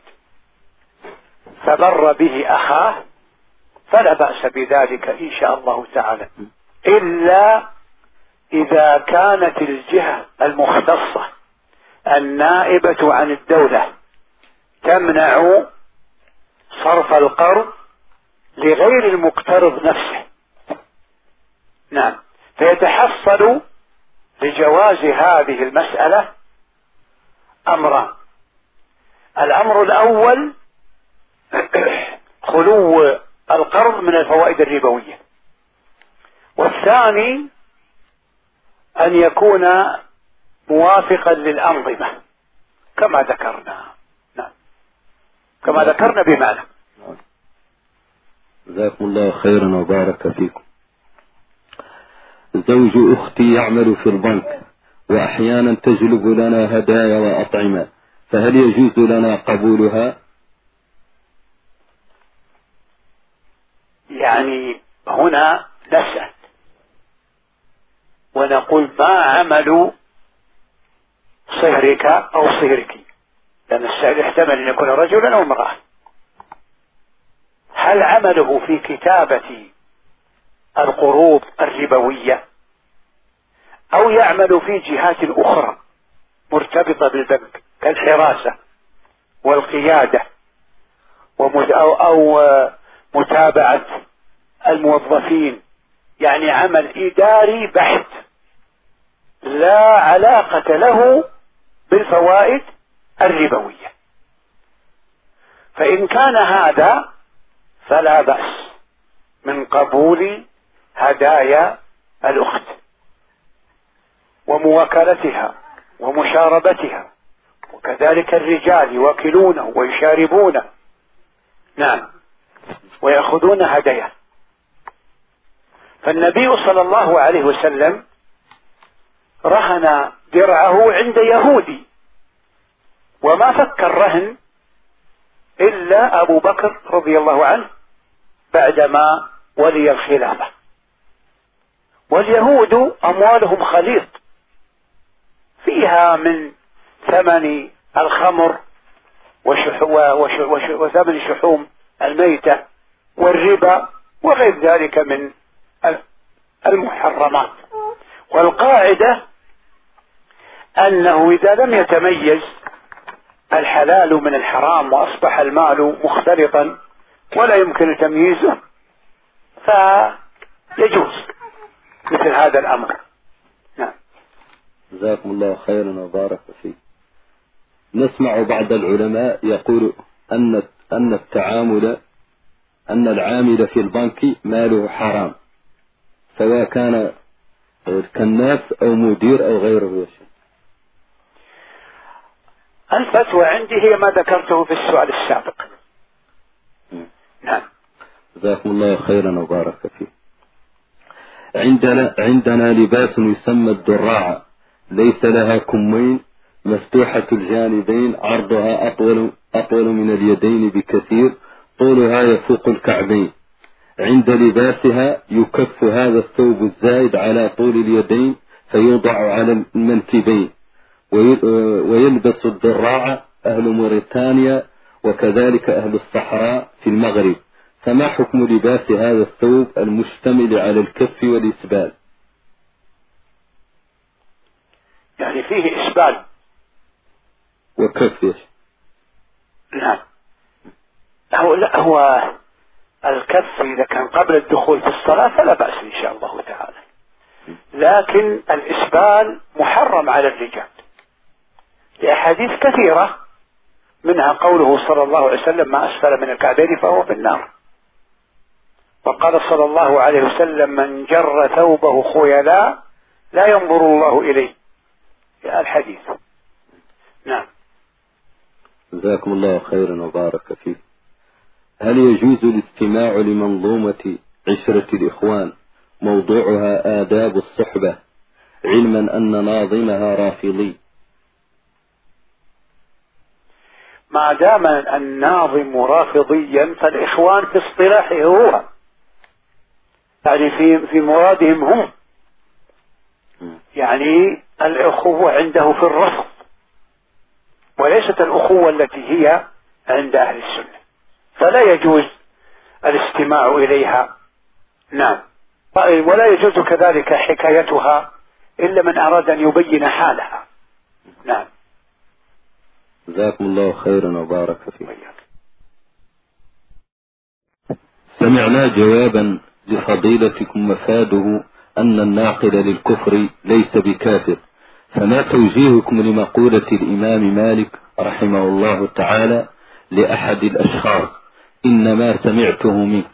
فبر به أخاه فلا بأس بذلك إن شاء الله تعالى، إلا إذا كانت الجهة المختصة النائبة عن الدولة تمنع صرف القرض لغير المقترض نفسه. نعم، فيتحصل لجواز هذه المسألة أمران: الأمر الأول خلو القرض من الفوائد الربوية، والثاني أن يكون موافقا للأنظمة كما ذكرنا. نعم، كما ذكرنا بمعنى. جزاكم الله خيرا وبارك فيكم. زوج أختي يعمل في البنك وأحيانا تجلب لنا هدايا وأطعمة، فهل يجوز لنا قبولها؟ يعني هنا نسأل ونقول ما عمل صهرك أو صهرك، لأن السائل يحتمل أن يكون رجلا أو امرأة. هل عمله في كتابة القروض الربوية أو يعمل في جهات أخرى مرتبطة بالبنك كالحراسة والقيادة أو متابعة الموظفين، يعني عمل إداري بحت لا علاقة له بالفوائد الربوية، فإن كان هذا فلا بأس من قبول هدايا الأخت ومواكلتها ومشاربتها، وكذلك الرجال يوكلونه ويشاربونه، نعم، ويأخذون هدايا. فالنبي صلى الله عليه وسلم رهن درعه عند يهودي، وما فك الرهن إلا أبو بكر رضي الله عنه بعدما ولي الخلافة. واليهود أموالهم خليط، فيها من ثمن الخمر وثمن شحوم الميتة والربا وغير ذلك من المحرمات. والقاعدة أنه إذا لم يتميز الحلال من الحرام وأصبح المال مختلطا ولا يمكن تمييزه فيجوز مثل هذا الأمر. نعم. جزاكم الله خيرا وبارك فيك. نسمع بعض العلماء يقول أن أن التعامل أن العامل في البنك ماله حرام، سواء كان كالناس أو مدير أو غيره. الفتوى عندي هي ما ذكرته في السؤال السابق. نعم. جزاكم الله خيرا وبارك فيك. عندنا عندنا لباس يسمى الدراعة، ليس لها كمين، مفتوحة الجانبين، عرضها أطول أطول من اليدين بكثير، طولها يفوق الكعبين. عند لباسها يكف هذا الثوب الزائد على طول اليدين فيوضع على المنكبين. ويلبس الدراعة أهل موريتانيا وكذلك أهل الصحراء في المغرب. فما حكم لباس هذا الثوب المشتمل على الكف والإسبال؟ يعني فيه إسبال وكف. يش. نعم. هو لا هو الكف إذا كان قبل الدخول في الصلاة فلا بأس إن شاء الله تعالى، لكن الإسبال محرم على الرجال لأحاديث كثيرة، منها قوله صلى الله عليه وسلم ما أسفل من الكعبين فهو في النار. وقال صلى الله عليه وسلم من جر ثوبه خيلاء لا ينظر الله إليه، يا الحديث. نعم. جزاكم الله خيرا وبارك فيك. هل يجوز الاستماع لمنظومة عشرة الإخوان موضوعها آداب الصحبة، علما أن ناظمها رافضي؟ ما دام الناظم رافضيا فالإخوان في اصطلاحه هو، يعني في في مرادهم هم، يعني الأخوة عنده في الرفض وليست الأخوة التي هي عند أهل السنة، فلا يجوز الاستماع إليها. نعم. ولا يجوز كذلك حكايتها إلا من أراد أن يبين حالها. نعم. جزاكم الله خيرا وبارك فيك. سمعنا جوابا لفضيلتكم مفاده أن الناقل للكفر ليس بكافر، فما توجيهكم لمقولة الإمام مالك رحمه الله تعالى لأحد الأشخاص إنما سمعته منك؟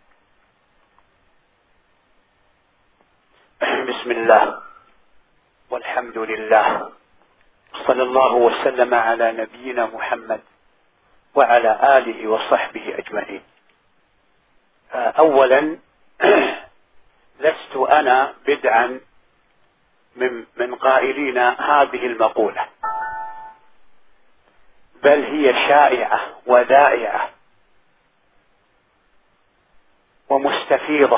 بسم الله والحمد لله، صلى الله وسلم على نبينا محمد وعلى آله وصحبه أجمعين. أولا لست أنا بدعا من, من قائلين هذه المقولة، بل هي شائعة وذائعة ومستفيضة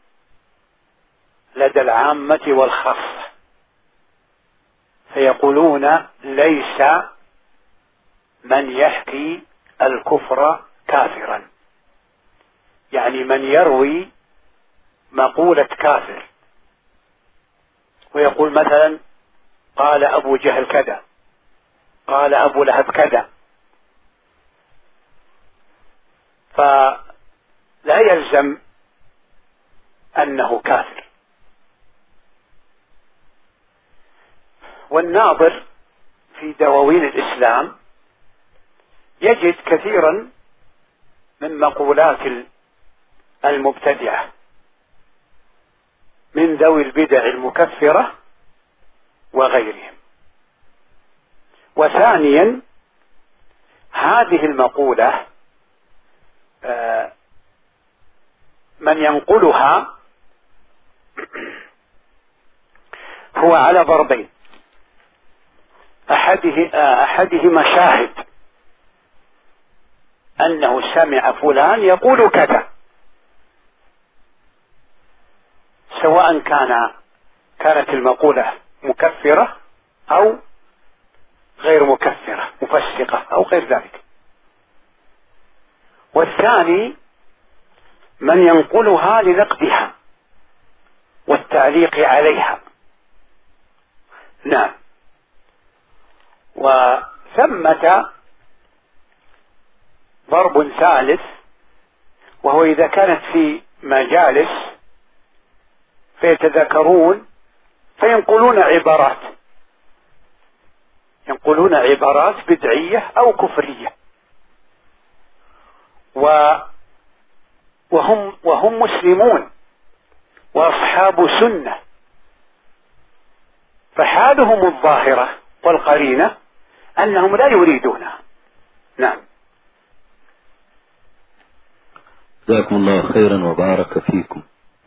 لدى العامة والخاصة، فيقولون ليس من يحكي الكفر كافرا، يعني من يروي مقولة كافر ويقول مثلا قال أبو جهل كذا، قال أبو لهب كذا، فلا يلزم أنه كافر. والناظر في دواوين الإسلام يجد كثيرا من مقولات المبتدعة من ذوي البدع المكفرة وغيرهم. وثانيا هذه المقولة من ينقلها هو على ضربين، أحده أحدهما شاهد أنه سمع فلان يقول كذا، سواء كان كانت المقولة مكفرة أو غير مكفرة، مفسقة أو غير ذلك. والثاني من ينقلها لنقدها والتعليق عليها. نعم. وثمة ضرب ثالث، وهو إذا كانت في مجالس فيتذكرون فينقلون عبارات ينقلون عبارات بدعية أو كفرية، وهم وهم مسلمون وأصحاب سنة، فحالهم الظاهرة والقرينة أنهم لا يريدونها. نعم. جزاكم الله خيرا وبارك فيكم.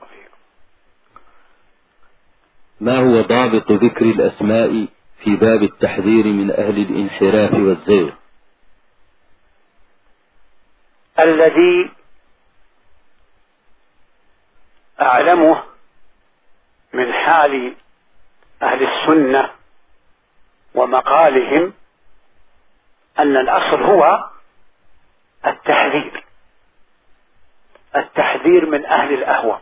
ما هو ضابط ذكر الأسماء في باب التحذير من أهل الانحراف والزيغ؟ الذي أعلمه من حال أهل السنة ومقالهم أن الأصل هو التحذير التحذير من أهل الأهواء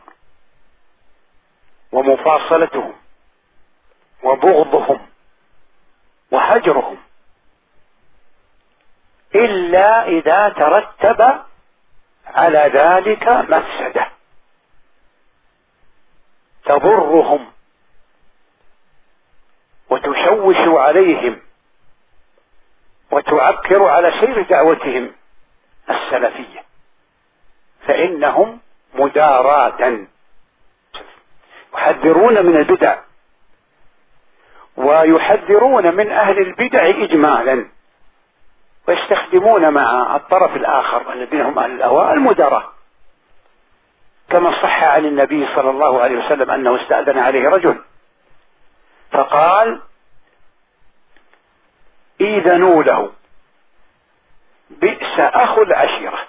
ومفاصلتهم وبغضهم وهجرهم، إلا إذا ترتب على ذلك مفسدة تضرهم وتشوش عليهم وتعكر على سير دعوتهم السلفية، فإنهم مداراة يحذرون من البدع ويحذرون من أهل البدع إجمالا، ويستخدمون مع الطرف الآخر الذين هم أهل الأهواء المدراء، كما صح عن النبي صلى الله عليه وسلم أنه استأذن عليه رجل فقال إذنوا له بئس أخو العشيرة،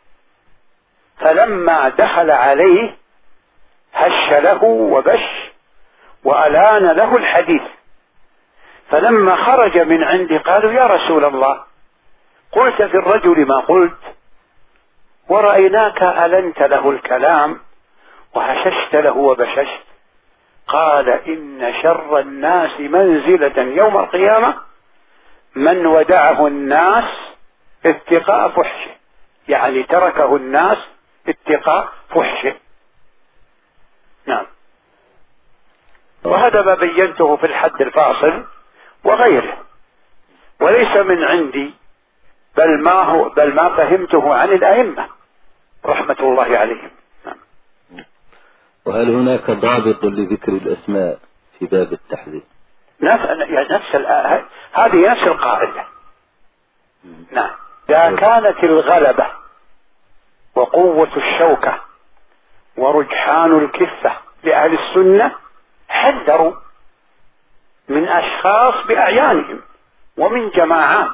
فلما دخل عليه هش له وبش وألان له الحديث، فلما خرج من عندي قالوا يا رسول الله قلت في الرجل ما قلت ورأيناك ألنت له الكلام وهششت له وبششت. قال إن شر الناس منزلة يوم القيامة من ودعه الناس اتقاء فحشه، يعني تركه الناس اتقاء فحشه. نعم. وهذا ما بينته في الحد الفاصل وغيره، وليس من عندي، بل ما هو بل ما فهمته عن الأئمة رحمة الله عليهم. نعم. وهل هناك ضابط لذكر الأسماء في باب التحذير؟ نفس هذه نفس القاعدة. نعم. إذا كانت الغلبة وقوة الشوكة ورجحان الكفة لأهل السنة حذروا من أشخاص بأعيانهم ومن جماعات،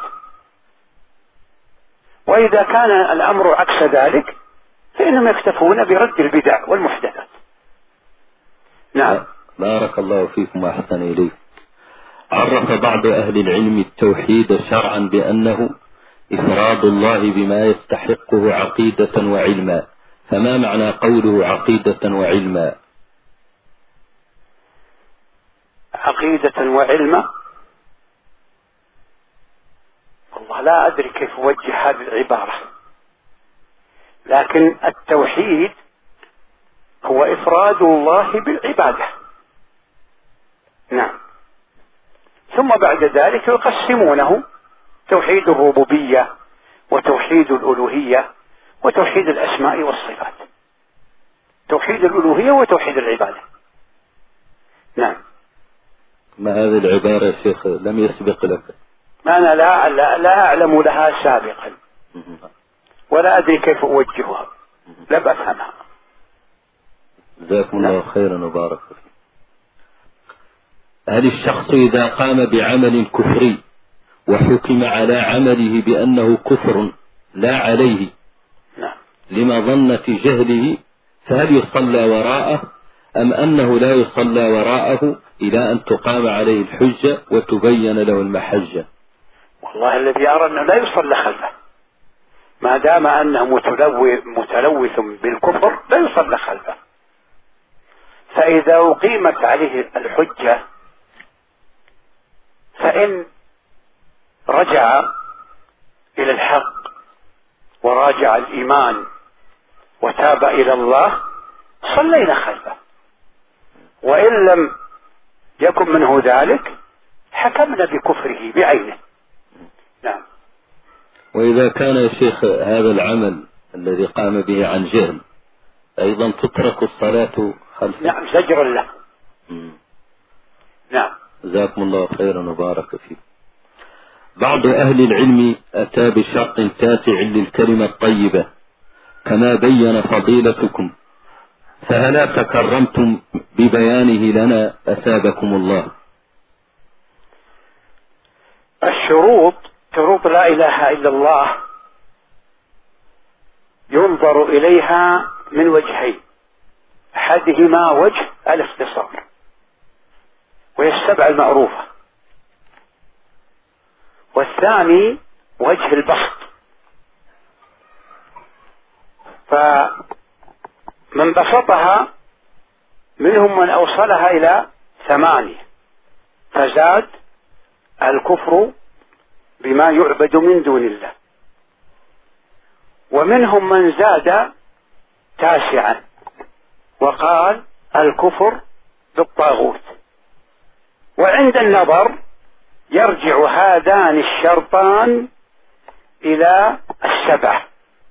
وإذا كان الأمر عكس ذلك فإنهم يكتفون برد البدع والمحدثات. نعم. بارك الله فيكم وأحسن إليك. عرف بعض أهل العلم التوحيد شرعا بأنه إفراد الله بما يستحقه عقيدة وعلما، فما معنى قوله عقيدة وعلما؟ عقيدة وعلما، والله لا أدري كيف أوجه هذه العبارة، لكن التوحيد هو إفراد الله بالعبادة. نعم. ثم بعد ذلك يقسمونه توحيد الربوبية وتوحيد الألوهية وتوحيد الأسماء والصفات، توحيد الألوهية وتوحيد العبادة. نعم. ما هذه العبارة يا شيخ لم يسبق لك؟ أنا لا, لا, لا أعلم لها سابقا ولا أدري كيف أوجهها، لا بفهمها. جزاكم الله خيرا وبارك فيك. هل الشخص إذا قام بعمل كفري وحكم على عمله بأنه كفر لا عليه نعم. لما ظن في جهله، فهل يصلى وراءه أم أنه لا يصلى وراءه إلى أن تقام عليه الحجة وتبين له المحجة؟ والله الذي أرى أنه لا يصلى خلفه، ما دام أنه متلوث بالكفر لا يصلى خلفه. فإذا أقيمت عليه الحجة فإن رجع إلى الحق وراجع الإيمان وتاب إلى الله صلينا خلفه، وإن لم يكن منه ذلك حكمنا بكفره بعينه. نعم. وإذا كان يا شيخ هذا العمل الذي قام به عن جهل أيضا تترك الصلاة خلفه؟ نعم، زجرا له. نعم. جزاكم الله خيرا وبارك فيك. بعض أهل العلم أتى بشرط تاسع للكلمة الطيبة كما بين فضيلتكم، فهلا تكرمتم ببيانه لنا أثابكم الله؟ الشروط، شروط لا إله إلا الله ينظر إليها من وجهين، أحدهما وجه الاختصار وهي السبع المعروفة، والثاني وجه البسط. فمن بسطها منهم من أوصلها إلى ثمانية فزاد الكفر بما يعبد من دون الله، ومنهم من زاد تاسعا وقال الكفر بالطاغوت. وعند النظر يرجع هذان الشرطان إلى السبعة،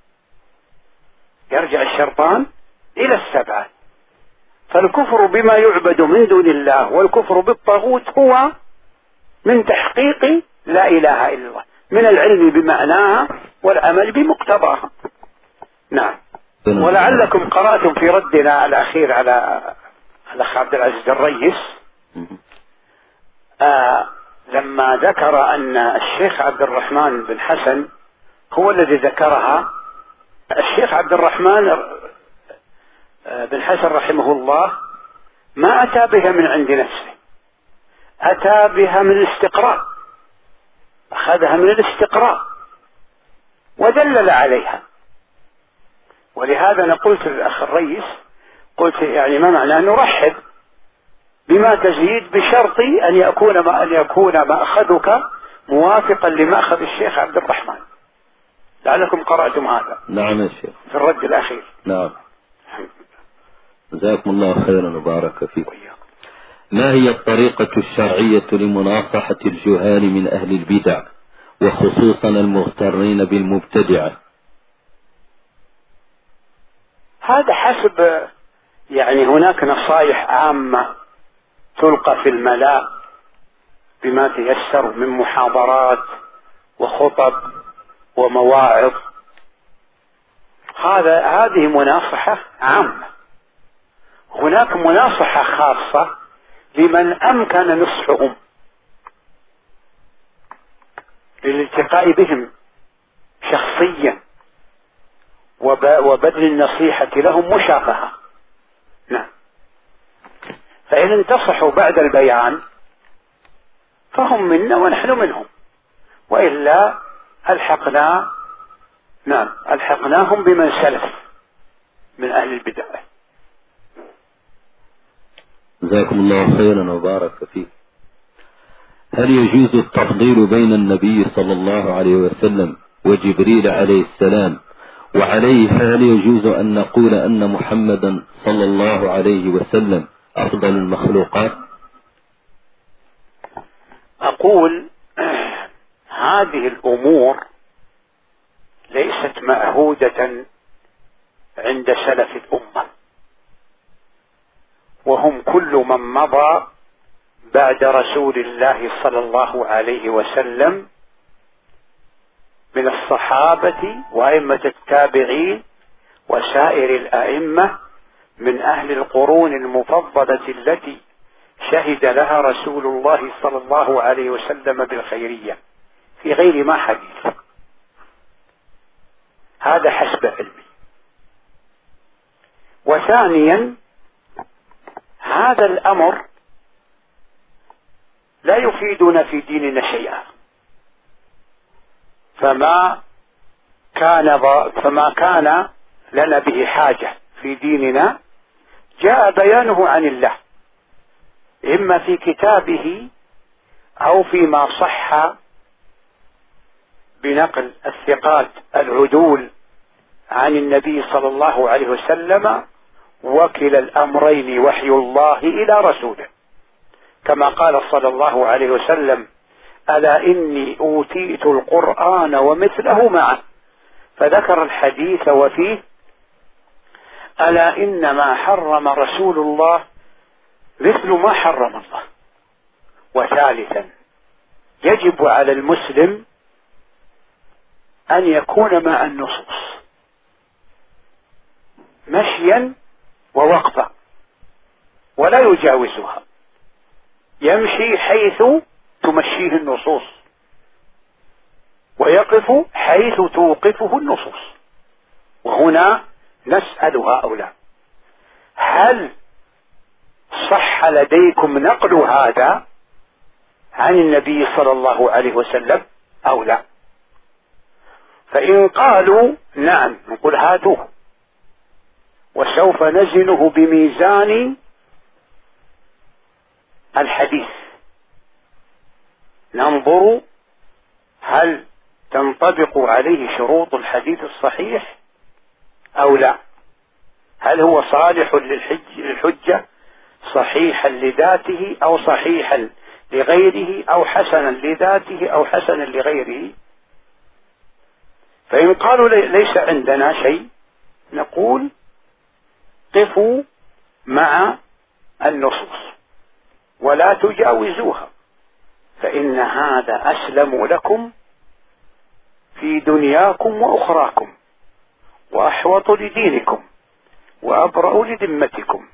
يرجع الشرطان إلى السبعة. فالكفر بما يعبد من دون الله والكفر بالطاغوت هو من تحقيق لا إله إلا الله، من العلم بمعناها والعمل بمقتضاها. نعم. ولعلكم قرأتم في ردنا الأخير على الأخ عبد العزيز الريس آه لما ذكر أن الشيخ عبد الرحمن بن حسن هو الذي ذكرها. الشيخ عبد الرحمن بن حسن رحمه الله ما أتى بها من عند نفسه، أتى بها من الاستقراء، أخذها من الاستقراء ودلل عليها. ولهذا أنا قلت للأخ الرئيس، قلت يعني ما معنى أن نرحب بما تزيد بشرط أن يكون ما أن يكون مأخذك موافقا لمأخذ الشيخ عبد الرحمن. لعلكم قرأتم هذا. نعم يا شيخ، في الرد الأخير. نعم. جزاكم الله خيرا وبارك فيكم. ما هي الطريقة الشرعية لمناصحة الجهال من أهل البدع وخصوصا المغترين بالمبتدعة؟ هذا حسب، يعني هناك نصائح عامة تلقى في الملاء بما تيسر من محاضرات وخطب ومواعظ، هذا هذه مناصحة عامة. هناك مناصحة خاصة لمن أمكن نصحهم للالتقاء بهم شخصيا وبذل النصيحة لهم مشافهة. نعم. فإن انتصحوا بعد البيان فهم منا ونحن منهم، وإلا ألحقنا نعم ألحقناهم بمن سلف. من أهل البدع. جزاكم الله خيرا وبارك فيك. هل يجوز التفضيل بين النبي صلى الله عليه وسلم وجبريل عليه السلام؟ وعليه هل يجوز أن نقول أن محمدا صلى الله عليه وسلم أفضل المخلوقات؟ أقول هذه الأمور ليست معهودة عند سلف الأمة، وهم كل من مضى بعد رسول الله صلى الله عليه وسلم من الصحابة وأئمة التابعين وسائر الأئمة من أهل القرون المفضلة التي شهد لها رسول الله صلى الله عليه وسلم بالخيرية في غير ما حديث. هذا حسب علمي. وثانيا هذا الأمر لا يفيدنا في ديننا شيئا، فما كان فما كان لنا به حاجة في ديننا جاء بيانه عن الله، إما في كتابه أو فيما صح بنقل الثقات العدول عن النبي صلى الله عليه وسلم، وكلا الأمرين وحي الله إلى رسوله، كما قال صلى الله عليه وسلم: ألا إني أوتيت القرآن ومثله معه، فذكر الحديث وفيه: ألا إنما حرم رسول الله مثل ما حرم الله. وثالثا يجب على المسلم أن يكون مع النصوص مشيا ووقفا ولا يجاوزها، يمشي حيث تمشيه النصوص ويقف حيث توقفه النصوص. وهنا نسأل هؤلاء: هل صح لديكم نقل هذا عن النبي صلى الله عليه وسلم أو لا؟ فإن قالوا نعم نقول هاتوه، وسوف نزنه بميزان الحديث، ننظر هل تنطبق عليه شروط الحديث الصحيح أو لا، هل هو صالح للحجة صحيحا لذاته أو صحيحا لغيره أو حسنا لذاته أو حسنا لغيره. فإن قالوا ليس عندنا شيء نقول قفوا مع النصوص ولا تجاوزوها، فإن هذا أسلم لكم في دنياكم وأخراكم، وأحوط لدينكم، وأبرأ لذمتكم،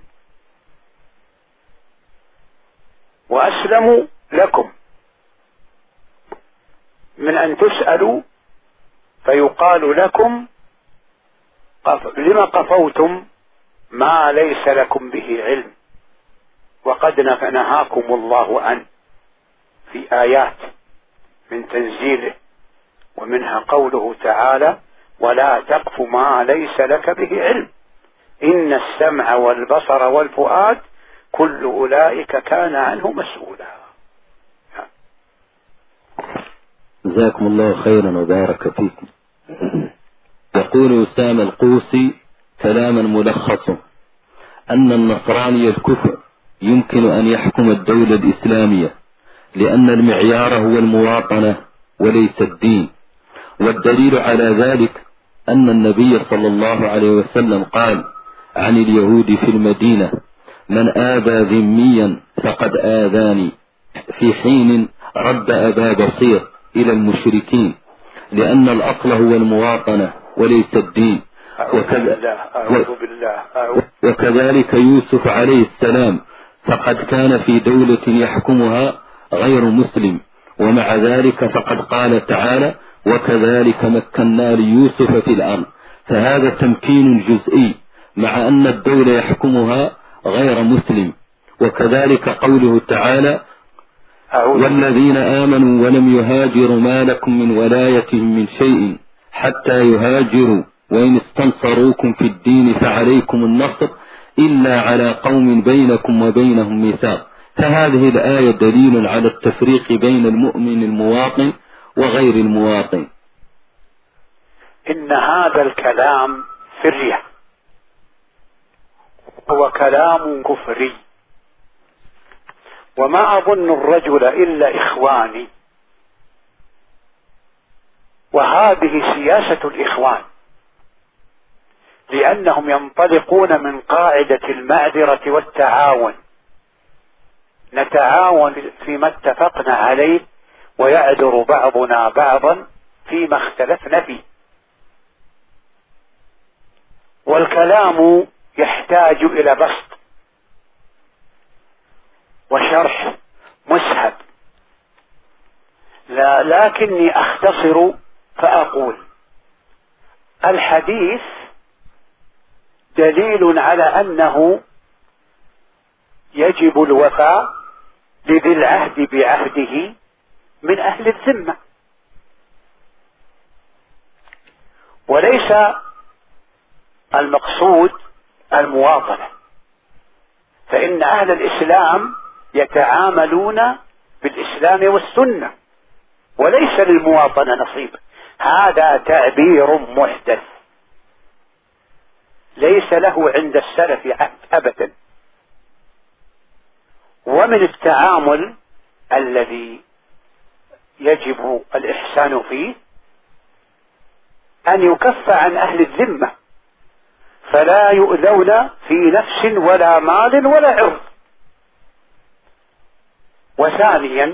وأسلم لكم من أن تسألوا فيقال لكم: لما قفوتم ما ليس لكم به علم وقد نهاكم الله عنه في آيات من تنزيله، ومنها قوله تعالى: ولا تقف ما ليس لك به علم إن السمع والبصر والفؤاد كل أولئك كان عنه مسؤولا. جزاكم الله خيرا وبارك فيكم. يقول أسامة القوسي كلاما ملخصا: أن النصراني الكفر يمكن أن يحكم الدولة الإسلامية، لأن المعيار هو المواطنة وليس الدين. والدليل على ذلك أن النبي صلى الله عليه وسلم قال عن اليهود في المدينة: من آذى ذميا فقد آذاني، في حين رد أبا بصير إلى المشركين، لأن الأصل هو المواطنة وليس الدين. وكذلك يوسف عليه السلام فقد كان في دولة يحكمها غير مسلم، ومع ذلك فقد قال تعالى: وكذلك مكنا ليوسف في الأرض. فهذا تمكين جزئي مع أن الدولة يحكمها غير مسلم. وكذلك قوله تعالى: والذين آمنوا ولم يهاجروا ما لكم من ولايتهم من شيء حتى يهاجروا وإن استنصروكم في الدين فعليكم النصر إلا على قوم بينكم وبينهم ميثاق. فهذه الآية دليل على التفريق بين المؤمن المواطن وغير المواطن. إن هذا الكلام في الرياء هو كلام كفري، وما أظن الرجل إلا إخواني، وهذه سياسة الإخوان، لأنهم ينطلقون من قاعدة المعذرة والتعاون، نتعاون فيما اتفقنا عليه ويعذر بعضنا بعضا فيما اختلفنا فيه. والكلام يحتاج إلى بسط وشرح مسهب، لا لكني أختصر فأقول الحديث دليل على أنه يجب الوفاء لذي العهد بعهده من أهل الذمة، وليس المقصود المواطنة، فإن أهل الإسلام يتعاملون بالإسلام والسنة وليس للمواطنة نصيب. هذا تعبير محدث ليس له عند السلف عهد أبدا. ومن التعامل الذي يجب الإحسان فيه أن يكف عن أهل الذمة فلا يؤذون في نفس ولا مال ولا عرض. وثانيا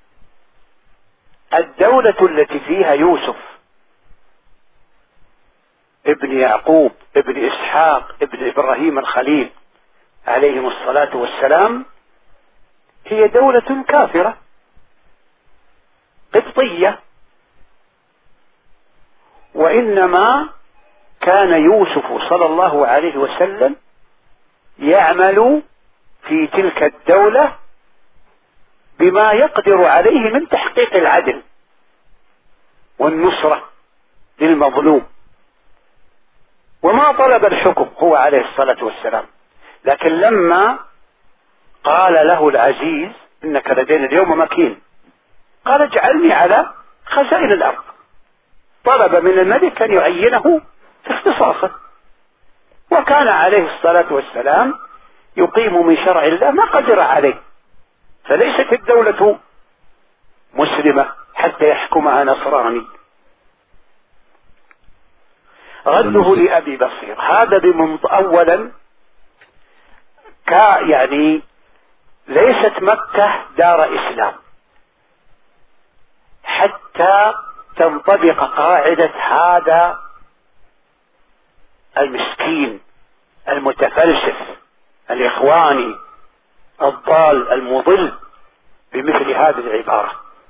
الدولة التي فيها يوسف ابن يعقوب ابن إسحاق ابن إبراهيم الخليل عليهم الصلاة والسلام هي دولة كافرة قبطية، وإنما كان يوسف صلى الله عليه وسلم يعمل في تلك الدولة بما يقدر عليه من تحقيق العدل والنصرة للمظلوم، وما طلب الحكم هو عليه الصلاة والسلام. لكن لما قال له العزيز إنك لدينا اليوم مكين، قال اجعلني على خزائن الأرض، طلب من الملك أن يعينه في اختصاصه، وكان عليه الصلاة والسلام يقيم من شرع الله ما قدر عليه، فليست الدولة مسلمة حتى يحكمها نصراني. رده لأبي بصير هذا بمنط أولا كا يعني ليست مكة دار إسلام حتى تنطبق قاعدة هذا المسكين المتفلسف الإخواني الضال المضل بمثل هذه العبارة.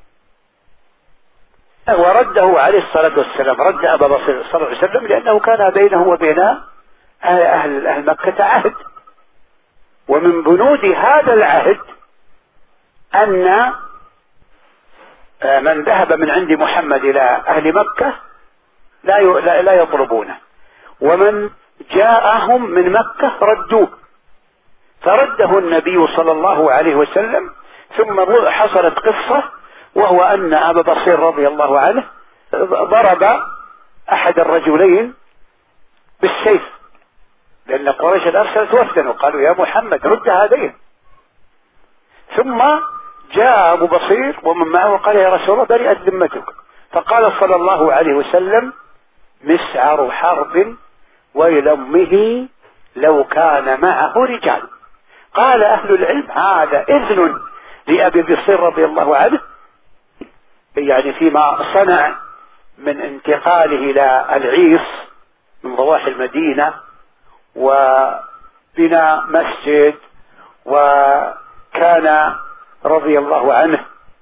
ورده عليه الصلاة والسلام، رد أبا بصير صلى الله عليه وسلم لأنه كان بينه وبين أهل, أهل مكة عهد، ومن بنود هذا العهد أن من ذهب من عند محمد إلى أهل مكة لا لا يطلبونه، ومن جاءهم من مكة ردوه، فرده النبي صلى الله عليه وسلم. ثم حصلت قصة، وهو أن أبا بصير رضي الله عنه ضرب أحد الرجلين بالسيف، لأن قريش أرسلت وفدا وقالوا يا محمد رد هذين. ثم جاء أبو بصير ومن معه وقال يا رسول الله برئت ذمتك، فقال صلى الله عليه وسلم مسعر حرب ويل أمه لو كان معه رجال. قال أهل العلم هذا إذن لأبي بصير رضي الله عنه، يعني فيما صنع من انتقاله إلى العيص من ضواحي المدينة وبناء مسجد، وكان رضي الله عنه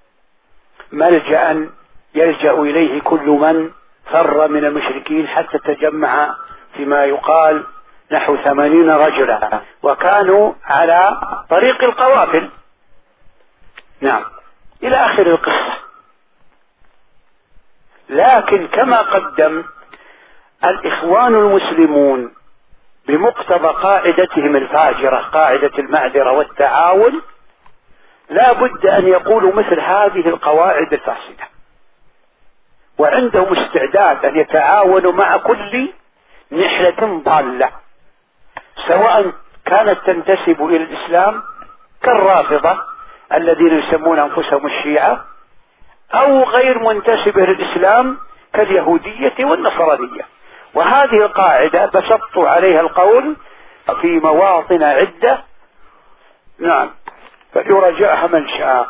ملجأ يلجأ إليه كل من فر من المشركين، حتى تجمع فيما يقال نحو ثمانين رجلا، وكانوا على طريق القوافل. نعم إلى آخر القصة. لكن كما قدم الإخوان المسلمون بمقتضى قاعدتهم الفاجرة، قاعدة المعذرة والتعاون، لا بد أن يقولوا مثل هذه القواعد الفاسدة، وعندهم استعداد أن يتعاونوا مع كل نحلة ضالة، سواء كانت تنتسب إلى الإسلام كالرافضة الذين يسمون أنفسهم الشيعة، أو غير منتسبة للإسلام كاليهودية والنصرانية. وهذه القاعدة بسطت عليها القول في مواطن عدة، نعم، فيراجعها من شاء.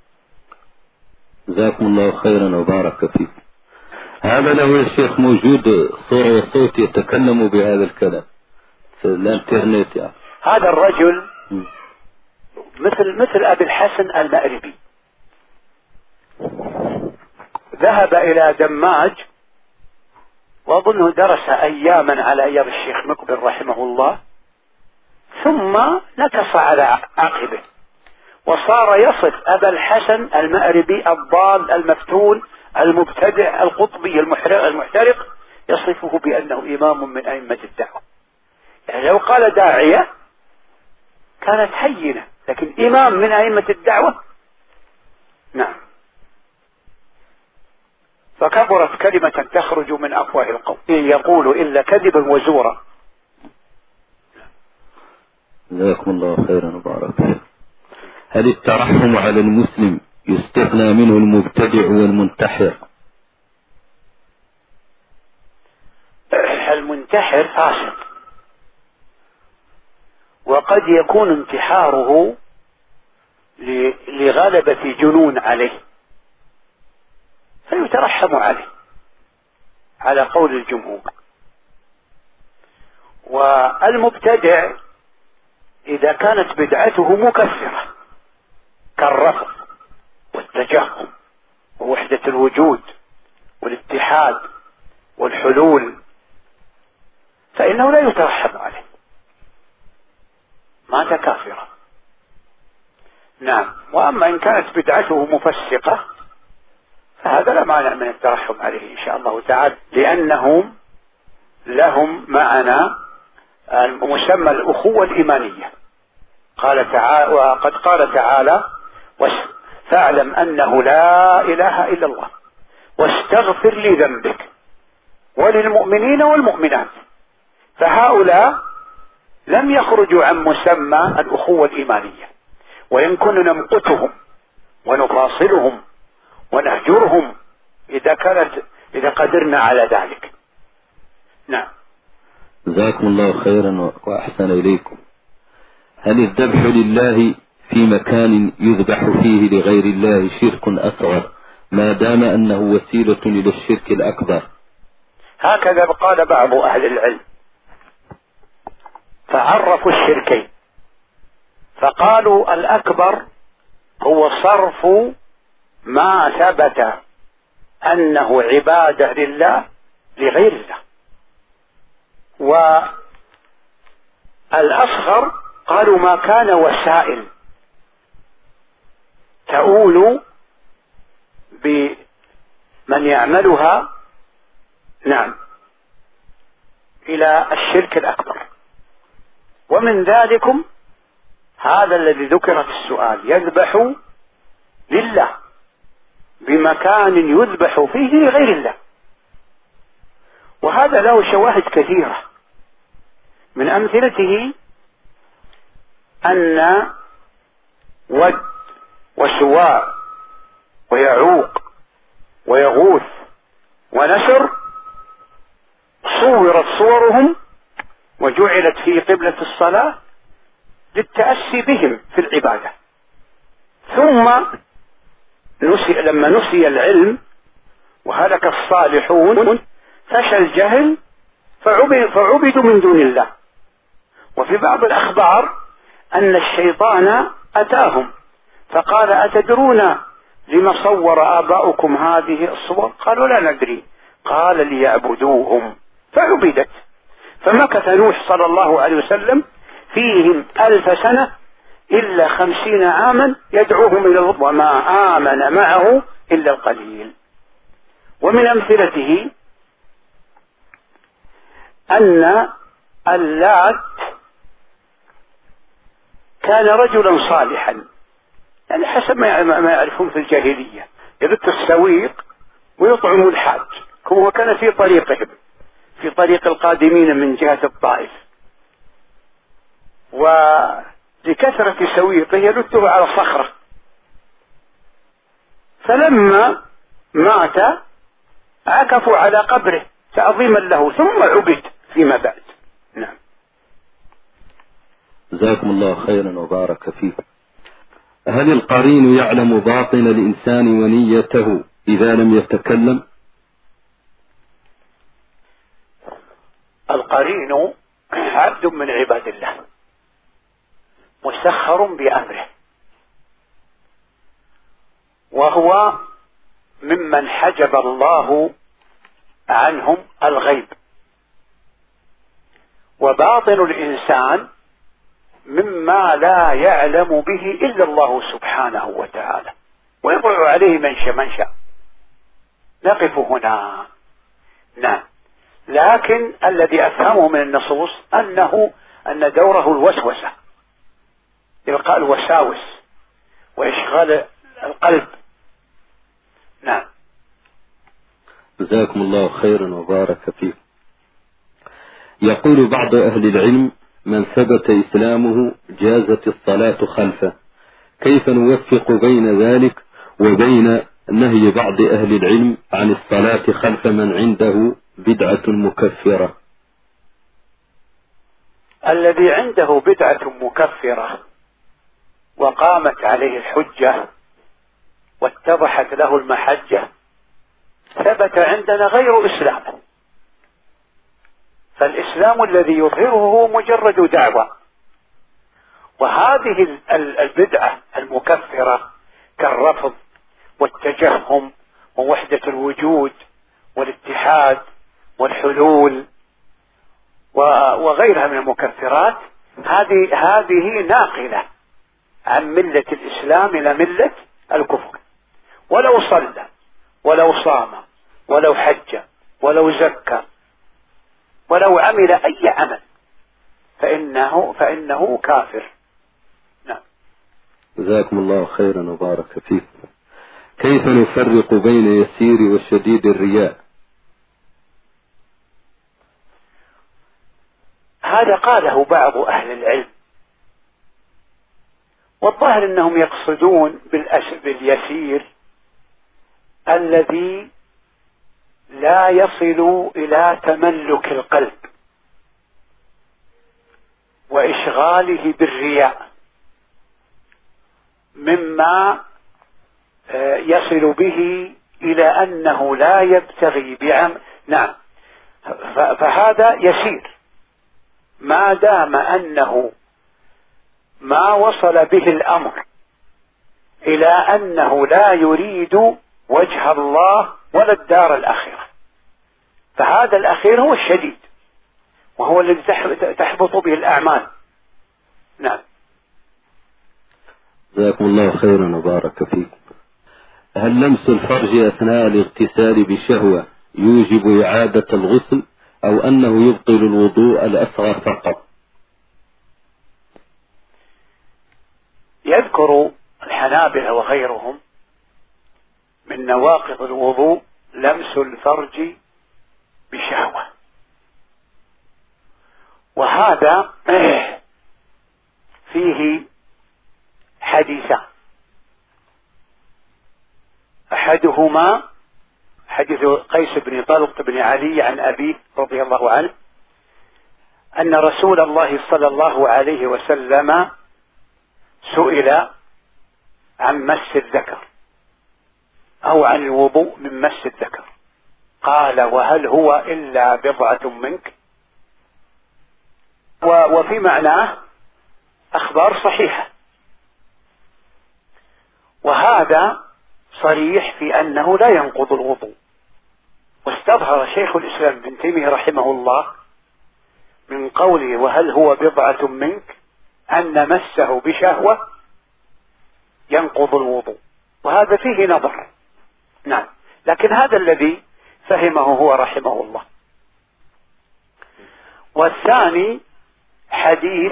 جزاكم الله خيرا وبارك فيك. هذا لو يا شيخ موجود صورة وصوت يتكلم بهذا الكلام في الانترنت يعني. هذا الرجل م. مثل مثل أبي الحسن المأربي، ذهب إلى دماج وأظنه درس أياما على يد الشيخ مقبل رحمه الله، ثم نكص على عقبه وصار يصف أبا الحسن المأربي الضال المفتون المبتدع القطبي المحترق، يصفه بأنه إمام من أئمة الدعوة. يعني لو قال داعية كانت هينة، لكن إمام من أئمة الدعوة، نعم، فكبرت كلمة تخرج من أفواه القوم إن يقول إلا كذبا وزورا. جزاكم الله خيرا وبارك فيك. هل الترحم على المسلم يستثنى منه المبتدع والمنتحر؟ المنتحر فاسق، وقد يكون انتحاره لغلبة جنون عليه فيترحم عليه على قول الجمهور. والمبتدع إذا كانت بدعته مكفرة كالرفض والتجهم ووحدة الوجود والاتحاد والحلول فإنه لا يترحم عليه، مات كافرا. نعم. وأما إن كانت بدعته مفسقة فهذا لا مانع من الترحم عليه إن شاء الله تعالى، لأنهم لهم معنا مسمى الأخوة الإيمانية. قال تعالى، وقد قال تعالى: فاعلم أنه لا إله إلا الله واستغفر لذنبك وللمؤمنين والمؤمنات. فهؤلاء لم يخرجوا عن مسمى الأخوة الإيمانية، وإن كنا نمقتهم ونفاصلهم ونهجرهم إذا كانت إذا قدرنا على ذلك. نعم. جزاكم الله خيرا وأحسن إليكم. هل الذبح لله في مكان يذبح فيه لغير الله شرك أصغر ما دام أنه وسيلة إلى الشرك الأكبر؟ هكذا قال بعض أهل العلم، فعرفوا الشركين فقالوا الأكبر هو صرف ما ثبت أنه عبادة لله لغير الله، والأصغر قالوا ما كان وسائل تؤول بمن يعملها، نعم، إلى الشرك الأكبر. ومن ذلكم هذا الذي ذكر في السؤال، يذبح لله بمكان يذبح فيه لغير الله، وهذا له شواهد كثيرة. من أمثلته أن ود وسواع ويعوق ويغوث ونسر صورت صورهم وجعلت في قبلة الصلاة للتأسي بهم في العبادة، ثم نسي لما نسي العلم وهلك الصالحون فشى الجهل فعبدوا من دون الله. وفي بعض الأخبار أن الشيطان أتاهم فقال: أتدرون لما صور آباؤكم هذه الصور؟ قالوا: لا ندري. قال: ليعبدوهم، فعبدت. فمكث نوح صلى الله عليه وسلم فيهم ألف سنة إلا خمسين عاما يدعوهم إلى الله وما آمن معه إلا القليل. ومن أمثلته أن اللات كان رجلا صالحا، يعني حسب ما يعرفون في الجاهلية، يبت السويق ويطعم الحاج، هو كان في طريقهم، في طريق القادمين من جهة الطائف، ولكثرة سويقه يلته على صخرة، فلما مات عكفوا على قبره تعظيما له، ثم عبد فيما بعد. نعم. جزاكم الله خيرا وبارك فيه. هل القرين يعلم باطن الإنسان ونيته إذا لم يتكلم؟ القرين عبد من عباد الله مسخر بأمره، وهو ممن حجب الله عنهم الغيب، وباطن الإنسان مما لا يعلم به إلا الله سبحانه وتعالى، ويضع عليه من شاء من شاء. نقف هنا. نعم. لكن الذي أفهمه من النصوص أنه أن دوره الوسوسة، إلقاء الوساوس وإشغال القلب. نعم. جزاكم الله خيرا وبارك فيه. يقول بعض أهل العلم: من ثبت إسلامه جازت الصلاة خلفه، كيف نوفق بين ذلك وبين نهي بعض أهل العلم عن الصلاة خلف من عنده بدعة مكفرة؟ الذي عنده بدعة مكفرة وقامت عليه الحجة واتضحت له المحجة ثبت عندنا غير إسلامه، فالإسلام الذي يظهره هو مجرد دعوة، وهذه البدعة المكفرة كالرفض والتجهم ووحدة الوجود والاتحاد والحلول وغيرها من المكفرات، هذه هذه ناقلة عن ملة الإسلام إلى ملة الكفر. ولو صلى ولو صام ولو حج ولو زكى ولو عمل أي عمل فإنه فإنه كافر. نعم. جزاكم الله خيرا وبارك فيك. كيف نفرق بين يسير وشديد الرياء؟ هذا قاله بعض أهل العلم، والظاهر أنهم يقصدون باليسير الذي لا يصل إلى تملك القلب وإشغاله بالرياء، مما يصل به إلى أنه لا يبتغي بعمل. نعم. فهذا يسير ما دام أنه ما وصل به الأمر إلى أنه لا يريد وجه الله ولا الدار الآخرة، فهذا الأخير هو الشديد، وهو الذي تحبط به الأعمال. نعم. جزاكم الله خيرا وبارك فيكم. هل لمس الفرج أثناء الاغتسال بشهوة يوجب إعادة الغسل، أو أنه يبطل الوضوء الأصغر فقط؟ يذكر الحنابلة وغيرهم من نواقض الوضوء لمس الفرج بشهوة، وهذا فيه حديثان، أحدهما حديث قيس بن طلق بن علي عن أبيه رضي الله عنه أن رسول الله صلى الله عليه وسلم سئل عن مس الذكر أو عن الوضوء من مس الذكر، قال: وهل هو إلا بضعة منك؟ وفي معناه أخبار صحيحة، وهذا صريح في أنه لا ينقض الوضوء. واستظهر شيخ الإسلام ابن تيمية رحمه الله من قوله وهل هو بضعة منك أن مسه بشهوة ينقض الوضوء، وهذا فيه نظر. نعم. لكن هذا الذي فهمه هو رحمه الله. والثاني حديث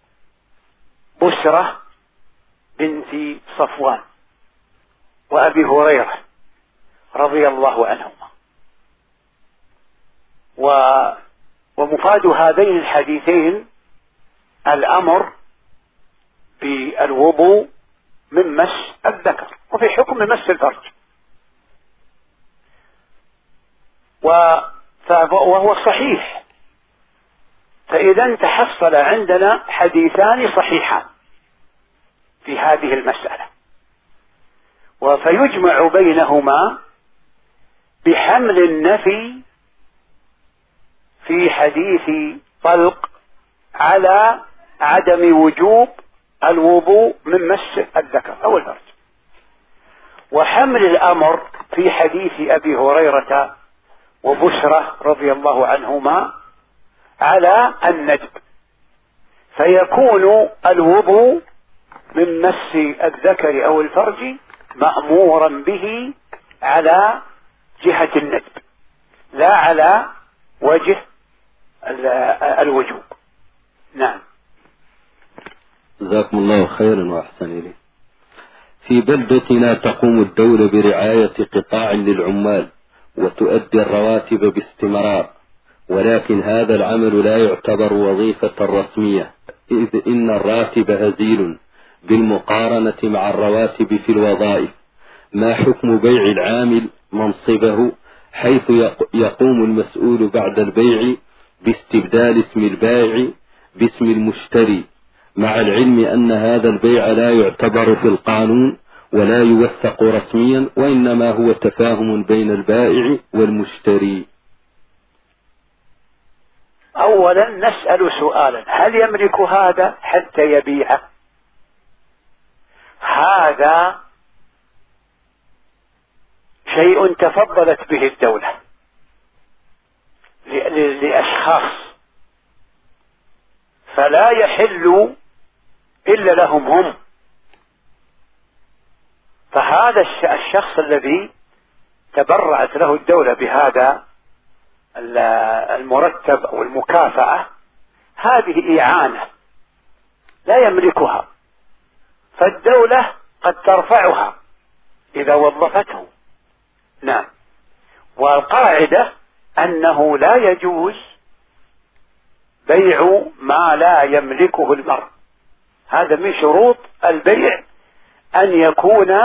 بسرة بنت صفوان وأبي هريرة رضي الله عنهما. ومفاد هذين الحديثين الأمر بالوضوء من مس الذكر وفي حكم مس الفرج، وهو صحيح. فإذا تحصل عندنا حديثان صحيحان في هذه المسألة، وفيجمع بينهما بحمل النفي في حديث طلق على عدم وجوب الوضوء من مس الذكر أو الفرج، وحمل الأمر في حديث أبي هريرة وبشرة رضي الله عنهما على الندب، فيكون الوضوء من مس الذكر أو الفرج مأمورا به على جهة الندب لا على وجه الوجوب. نعم. جزاكم الله خيرا وأحسن إليك. في بلدتنا تقوم الدولة برعاية قطاع للعمال وتؤدي الرواتب باستمرار، ولكن هذا العمل لا يعتبر وظيفة رسمية، إذ إن الراتب هزيل بالمقارنة مع الرواتب في الوظائف. ما حكم بيع العامل منصبه حيث يقوم المسؤول بعد البيع باستبدال اسم البائع باسم المشتري، مع العلم أن هذا البيع لا يعتبر في القانون ولا يوثق رسميا، وإنما هو تفاهم بين البائع والمشتري؟ أولا نسأل سؤالا: هل يملك هذا حتى يبيعه؟ هذا شيء تفضلت به الدولة لأشخاص، فلا يحل إلا لهم هم. فهذا الشخص الذي تبرعت له الدولة بهذا المرتب أو المكافأة هذه إعانة لا يملكها، فالدولة قد ترفعها إذا وظفته. نعم. والقاعدة أنه لا يجوز بيع ما لا يملكه المرء، هذا من شروط البيع أن يكون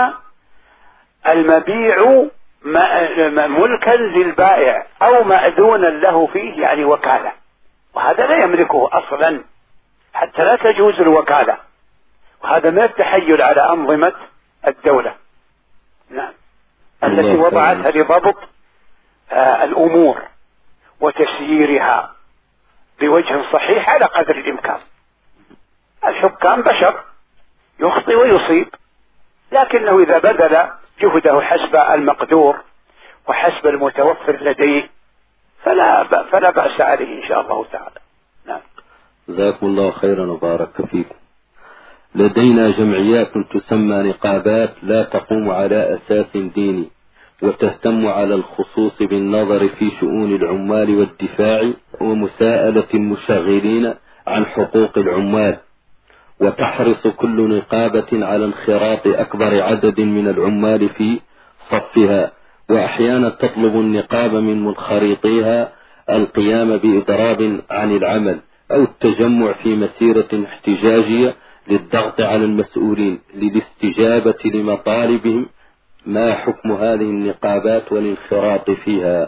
المبيع ملكا للبائع أو مأذونا له فيه، يعني وكالة، وهذا لا يملكه أصلا حتى لا تجوز الوكالة، وهذا من التحيل على أنظمة الدولة. نعم. التي وضعتها لضبط آه الأمور وتسييرها بوجه صحيح على قدر الإمكان. الحكام بشر يخطئ ويصيب، لكنه إذا بذل جهده حسب المقدور وحسب المتوفر لديه فلا فلا بأس عليه إن شاء الله تعالى. نعم. جزاكم الله خيرا وبارك فيكم. لدينا جمعيات تسمى نقابات لا تقوم على أساس ديني، وتهتم على الخصوص بالنظر في شؤون العمال والدفاع ومساءلة المشغلين عن حقوق العمال، وتحرص كل نقابة على انخراط أكبر عدد من العمال في صفها، وأحيانا تطلب النقابة من منخرطيها القيام بإضراب عن العمل أو التجمع في مسيرة احتجاجية للضغط على المسؤولين للاستجابة لمطالبهم. ما حكم هذه النقابات والانخراط فيها؟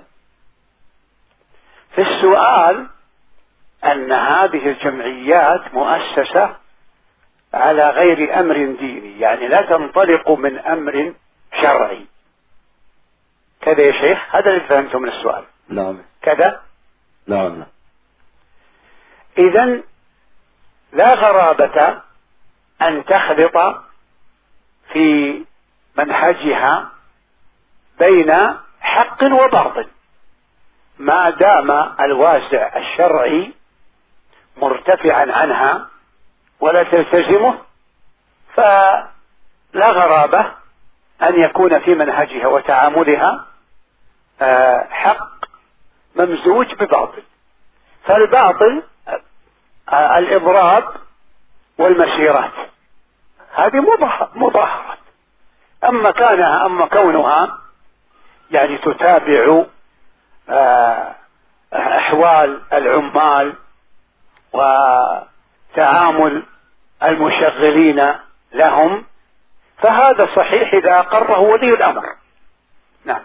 في السؤال أن هذه الجمعيات مؤسسة على غير أمر ديني، يعني لا تنطلق من أمر شرعي، كذا يا شيخ؟ هذا اللي فهمته من السؤال. نعم. كذا؟ نعم. إذن لا غرابة أن تخلط في منهجها بين حق وباطل، ما دام الوازع الشرعي مرتفعا عنها ولا تلتزمه، فلا غرابة أن يكون في منهجها وتعاملها حق ممزوج بباطل. فالباطل الإضراب والمسيرات هذه مظاهرة. أما كانها أما كونها يعني تتابع أحوال العمال وتعامل المشغلين لهم فهذا صحيح إذا أقره ولي الأمر. نعم.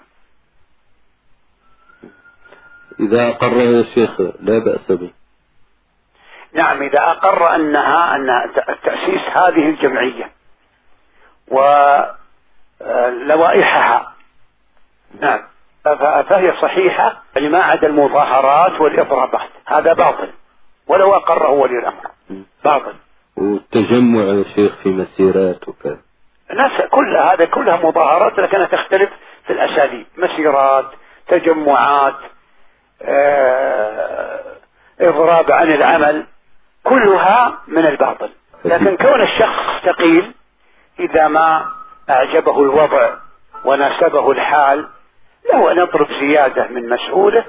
إذا أقره يا شيخ لا بأس به. نعم، إذا أقر أنها أن تأسيس هذه الجمعية ولوائحها نعم فهي صحيحة، لما عدا المظاهرات والإضرابات هذا باطل ولو أقره ولي الأمر باطل. والتجمع يا شيخ في مسيرات وكذا نفس كل هذا كلها مظاهرات لكنها تختلف في الأساليب، مسيرات، تجمعات، إضراب عن العمل، كلها من الباطل. لكن كون الشخص ثقيل إذا ما أعجبه الوضع وناسبه الحال له أن يطلب زيادة من مسؤوله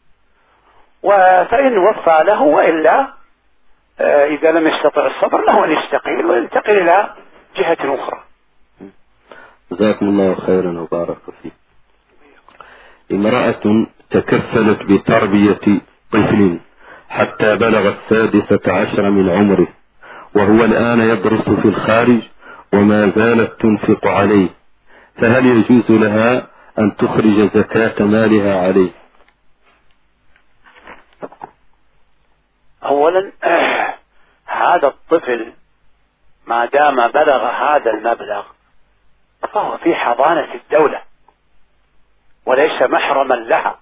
فإن وفى له، وإلا إذا لم يستطع الصبر له أن يستقيل وينتقل إلى جهة أخرى. جزاكم الله خيرا وبارك فيك. امرأة تكفلت بتربية طفل حتى بلغ السادسة عشر من عمره وهو الآن يدرس في الخارج وما زالت تنفق عليه، فهل يجوز لها أن تخرج زكاة مالها عليه؟ أولا آه هذا الطفل ما دام بلغ هذا المبلغ فهو في حضانة الدولة وليس محرما لها،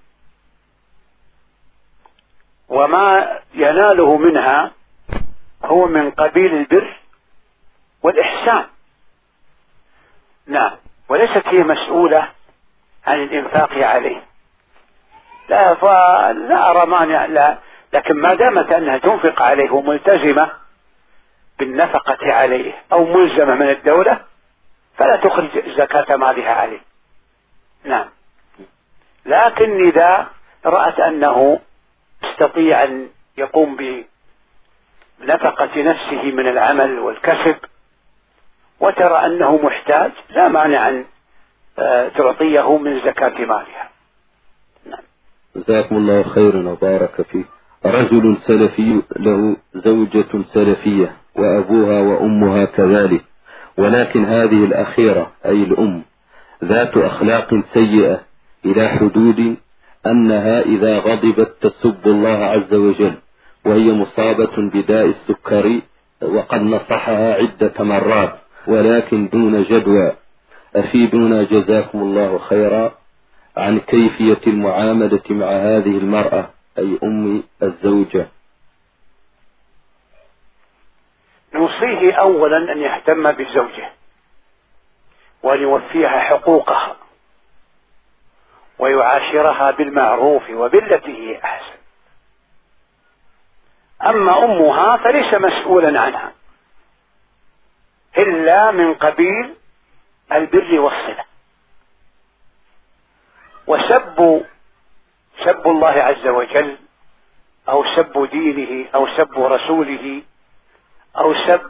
وما يناله منها هو من قبيل البر والإحسان. نعم، وليست هي مسؤولة عن الإنفاق عليه. لا فلا أرى مانع، لا، لكن ما دامت أنها تنفق عليه وملتزمة بالنفقة عليه أو ملزمة من الدولة فلا تخرج زكاة مالها عليه. نعم، لكن إذا رأت أنه يستطيع أن يقوم بنفقة نفسه من العمل والكسب وترى أنه محتاج لا مانع أن تعطيه من زكاة مالها. نعم. جزاكم الله خيرا وبارك فيك. رجل سلفي له زوجة سلفية وأبوها وأمها كذلك، ولكن هذه الأخيرة أي الأم ذات أخلاق سيئة إلى حدود أنها إذا غضبت تسب الله عز وجل، وهي مصابة بداء السكري وقد نصحها عدة مرات ولكن دون جدوى. أفيدونا جزاكم الله خيرا عن كيفية المعاملة مع هذه المرأة أي أم الزوجة. نوصيه أولا أن يهتم بزوجه وأن يوفيها حقوقها ويعاشرها بالمعروف وبالتي هي أحسن. أما أمها فليس مسؤولا عنها إلا من قبيل البر والصلة. وسب سب الله عز وجل أو سب دينه أو سب رسوله أو سب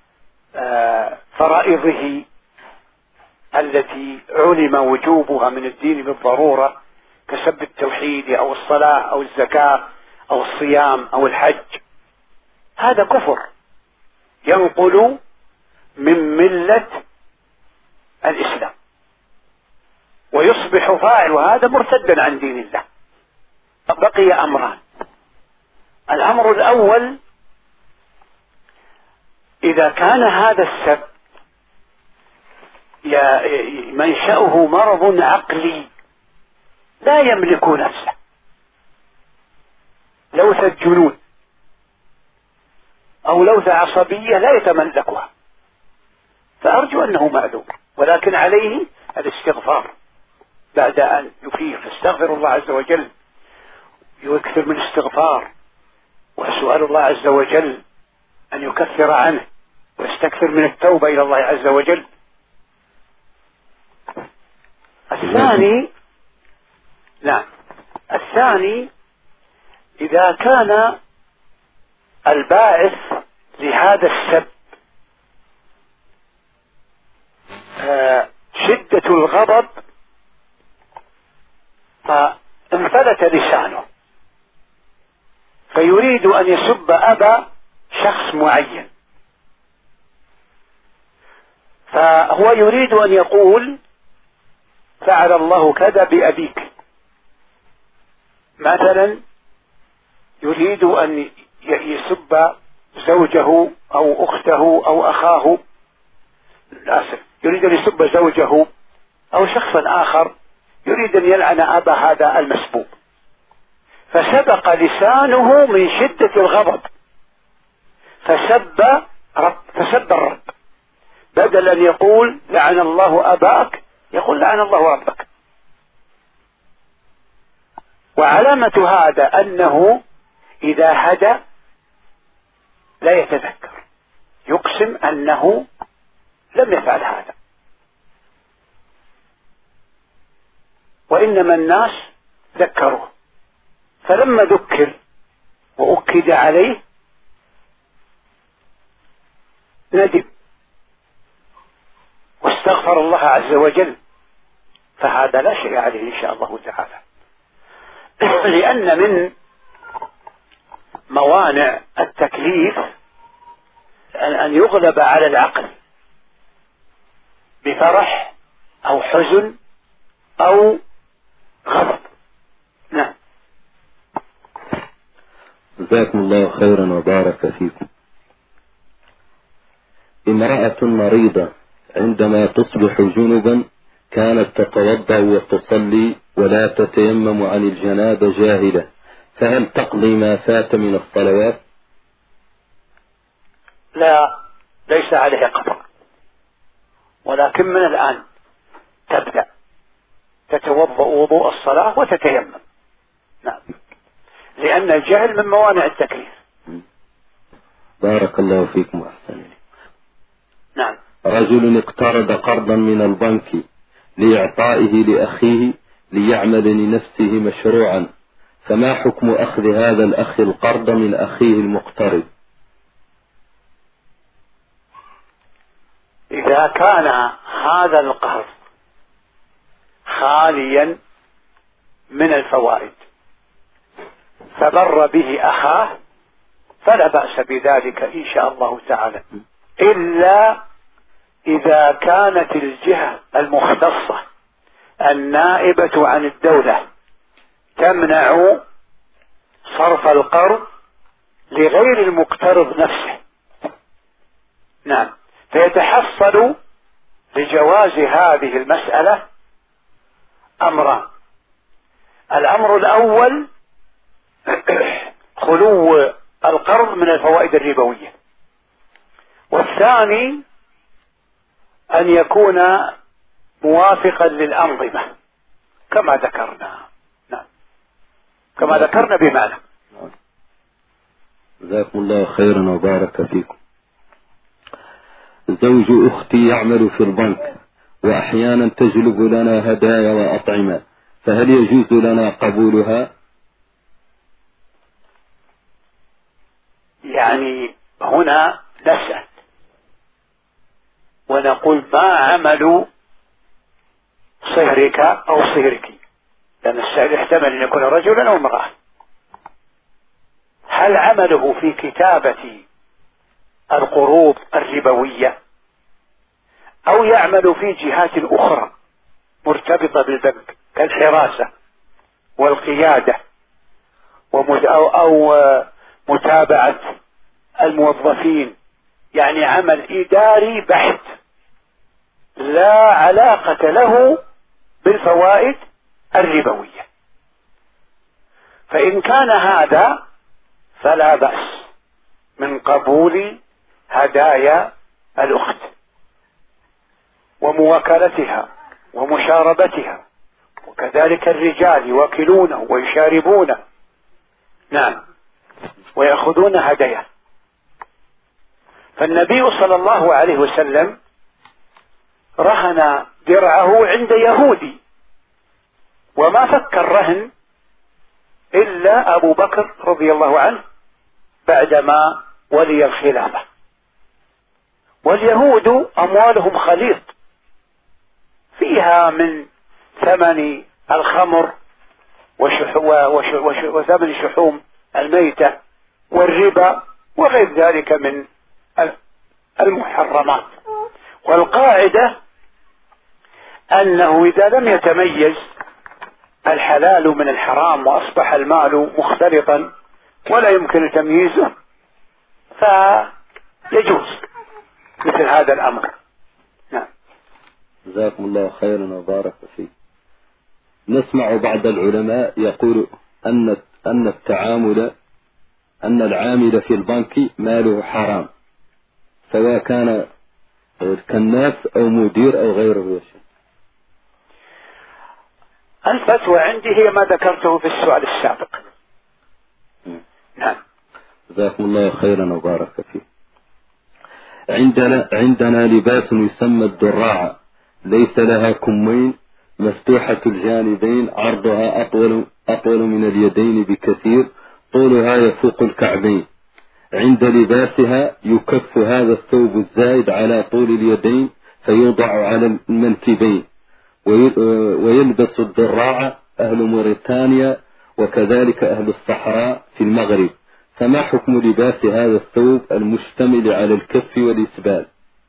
فرائضه التي علم وجوبها من الدين بالضرورة كسب التوحيد أو الصلاة أو الزكاة أو الصيام أو الحج، هذا كفر ينقل من ملة الإسلام ويصبح فاعل هذا مرتدا عن دين الله. بقي أمران. الأمر الأول إذا كان هذا السب منشأه مرض عقلي لا يملك نفسه، لوثة جنون أو لوثة عصبية لا يتملكها، فأرجو أنه معذور، ولكن عليه الاستغفار بعد أن يفيق، فاستغفر الله عز وجل، يكثر من الاستغفار وسؤال الله عز وجل أن يكفر عنه ويستكثر من التوبة إلى الله عز وجل. الثاني نعم الثاني إذا كان الباعث لهذا السب شدة الغضب فانفلت لسانه فيريد أن يسب أبا شخص معين، فهو يريد أن يقول فعل الله كذا بأبيك مثلا، يريد أن يسب زوجه أو أخته أو أخاه، للأسف يريد أن يسب زوجه أو شخصا آخر، يريد أن يلعن أبا هذا المسبوب، فسبق لسانه من شدة الغضب فسب رب فسب الرب، بدل أن يقول لعن الله أباك يقول لعن الله ربك. وعلامة هذا أنه إذا هدى لا يتذكر، يقسم أنه لم يفعل هذا، وإنما الناس ذكروه، فلما ذكر وأكد عليه ندم واستغفر الله عز وجل، فهذا لا شيء عليه إن شاء الله تعالى. لأن من موانع التكليف أن يغلب على العقل بفرح أو حزن أو غضب. نعم. جزاكم الله خيرا وبارك فيكم. امرأة مريضة عندما تصبح جنبا كانت تتوضأ وتصلي ولا تتيمم عن الجنابة جاهلة، فهل تقضي ما فات من الصلوات؟ لا، ليس عليه قضاء، ولكن من الآن تبدأ تتوضأ وضوء الصلاة وتتيمم. نعم، لأن الجهل من موانع التكليف. بارك الله فيكم وأحسن إليكم. نعم. رجل اقترض قرضا من البنك لإعطائه لأخيه ليعمل لنفسه مشروعا، فما حكم أخذ هذا الأخ القرض من أخيه المقترض؟ إذا كان هذا القرض خاليا من الفوائد فبر به أخاه فلا بأس بذلك إن شاء الله تعالى، إلا إذا كانت الجهة المختصة النائبة عن الدولة تمنع صرف القرض لغير المقترض نفسه. نعم، فيتحصل لجواز هذه المسألة أمران: الأمر الأول خلو القرض من الفوائد الربوية، والثاني أن يكون موافقا للأنظمة كما ذكرنا. نعم، كما ذكرنا بمعنى. جزاكم الله خيرا وبارك فيكم. زوج أختي يعمل في البنك وأحيانا تجلب لنا هدايا وأطعمة، فهل يجوز لنا قبولها؟ يعني هنا نسأل ونقول ما عمل صهرك أو صهرك، لأن السائل يحتمل أن يكون رجلا أو امرأة. هل عمله في كتابة القروض الربوية أو يعمل في جهات أخرى مرتبطة بالبنك كالحراسة والقيادة أو متابعة الموظفين، يعني عمل إداري بحت لا علاقة له بالفوائد الربوية؟ فإن كان هذا فلا بأس من قبول هدايا الأخت ومواكلتها ومشاربتها، وكذلك الرجال يوكلونه ويشاربونه. نعم، ويأخذون هدايا. فالنبي صلى الله عليه وسلم رهن درعه عند يهودي، وما فك الرهن إلا أبو بكر رضي الله عنه بعدما ولي الخلافة. واليهود أموالهم خليط، فيها من ثمن الخمر وثمن شحوم الميتة والربا وغير ذلك من المحرمات. والقاعدة أنه إذا لم يتميز الحلال من الحرام وأصبح المال مختلطا ولا يمكن تمييزه فيجوز مثل هذا الأمر. نعم. جزاكم الله خيرا وبارك فيك. نسمع بعض العلماء يقول أن أن التعامل أن العامل في البنك ماله حرام سواء كان كالناس أو مدير أو غيره. الفتوى عندي هي ما ذكرته في السؤال السابق. نعم. جزاكم الله خيرا وبارك فيك. عندنا عندنا لباس يسمى الدراعة، ليس لها كمين، مفتوحة الجانبين، عرضها أطول أطول من اليدين بكثير، طولها يفوق الكعبين. عند لباسها يكف هذا الثوب الزائد على طول اليدين فيوضع على المنكبين. ويلبس الدراعة أهل موريتانيا وكذلك أهل الصحراء في المغرب. فما حكم لباس هذا الثوب المشتمل على الكف والإسبال؟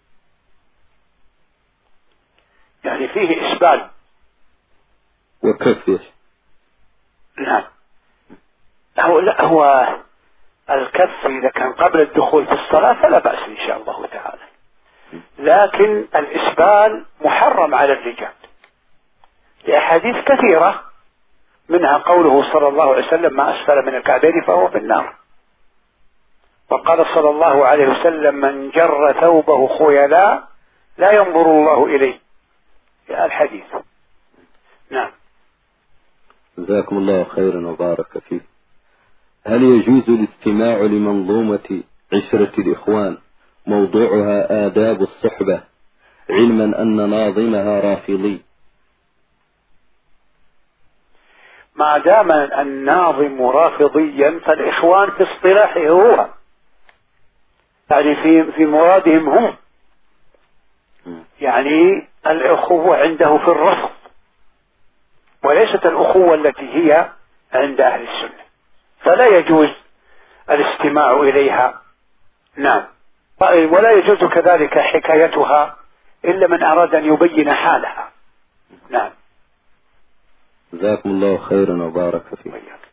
يعني فيه إسبال وكف. يش. نعم. هو لا هو الكف إذا كان قبل الدخول في الصلاة فلا بأس إن شاء الله تعالى، لكن الإسبال محرم على الرجال لأحاديث كثيرة، منها قوله صلى الله عليه وسلم ما أسفل من الكعبين فهو في النار، وقال صلى الله عليه وسلم من جر ثوبه خيلاء لا ينظر الله إليه، يا الحديث. نعم. جزاكم الله خيرا وبارك فيك. هل يجوز الاستماع لمنظومة عشرة الإخوان موضوعها آداب الصحبة، علما أن ناظمها رافضي؟ ما دام الناظم رافضيا فالإخوان في اصطلاحه هو، يعني في في مرادهم هم، يعني الأخوة عنده في الرفض وليست الأخوة التي هي عند أهل السنة، فلا يجوز الاستماع إليها. نعم. ولا يجوز كذلك حكايتها إلا من أراد أن يبين حالها. نعم. جزاكم الله خيرا وبارك فيك.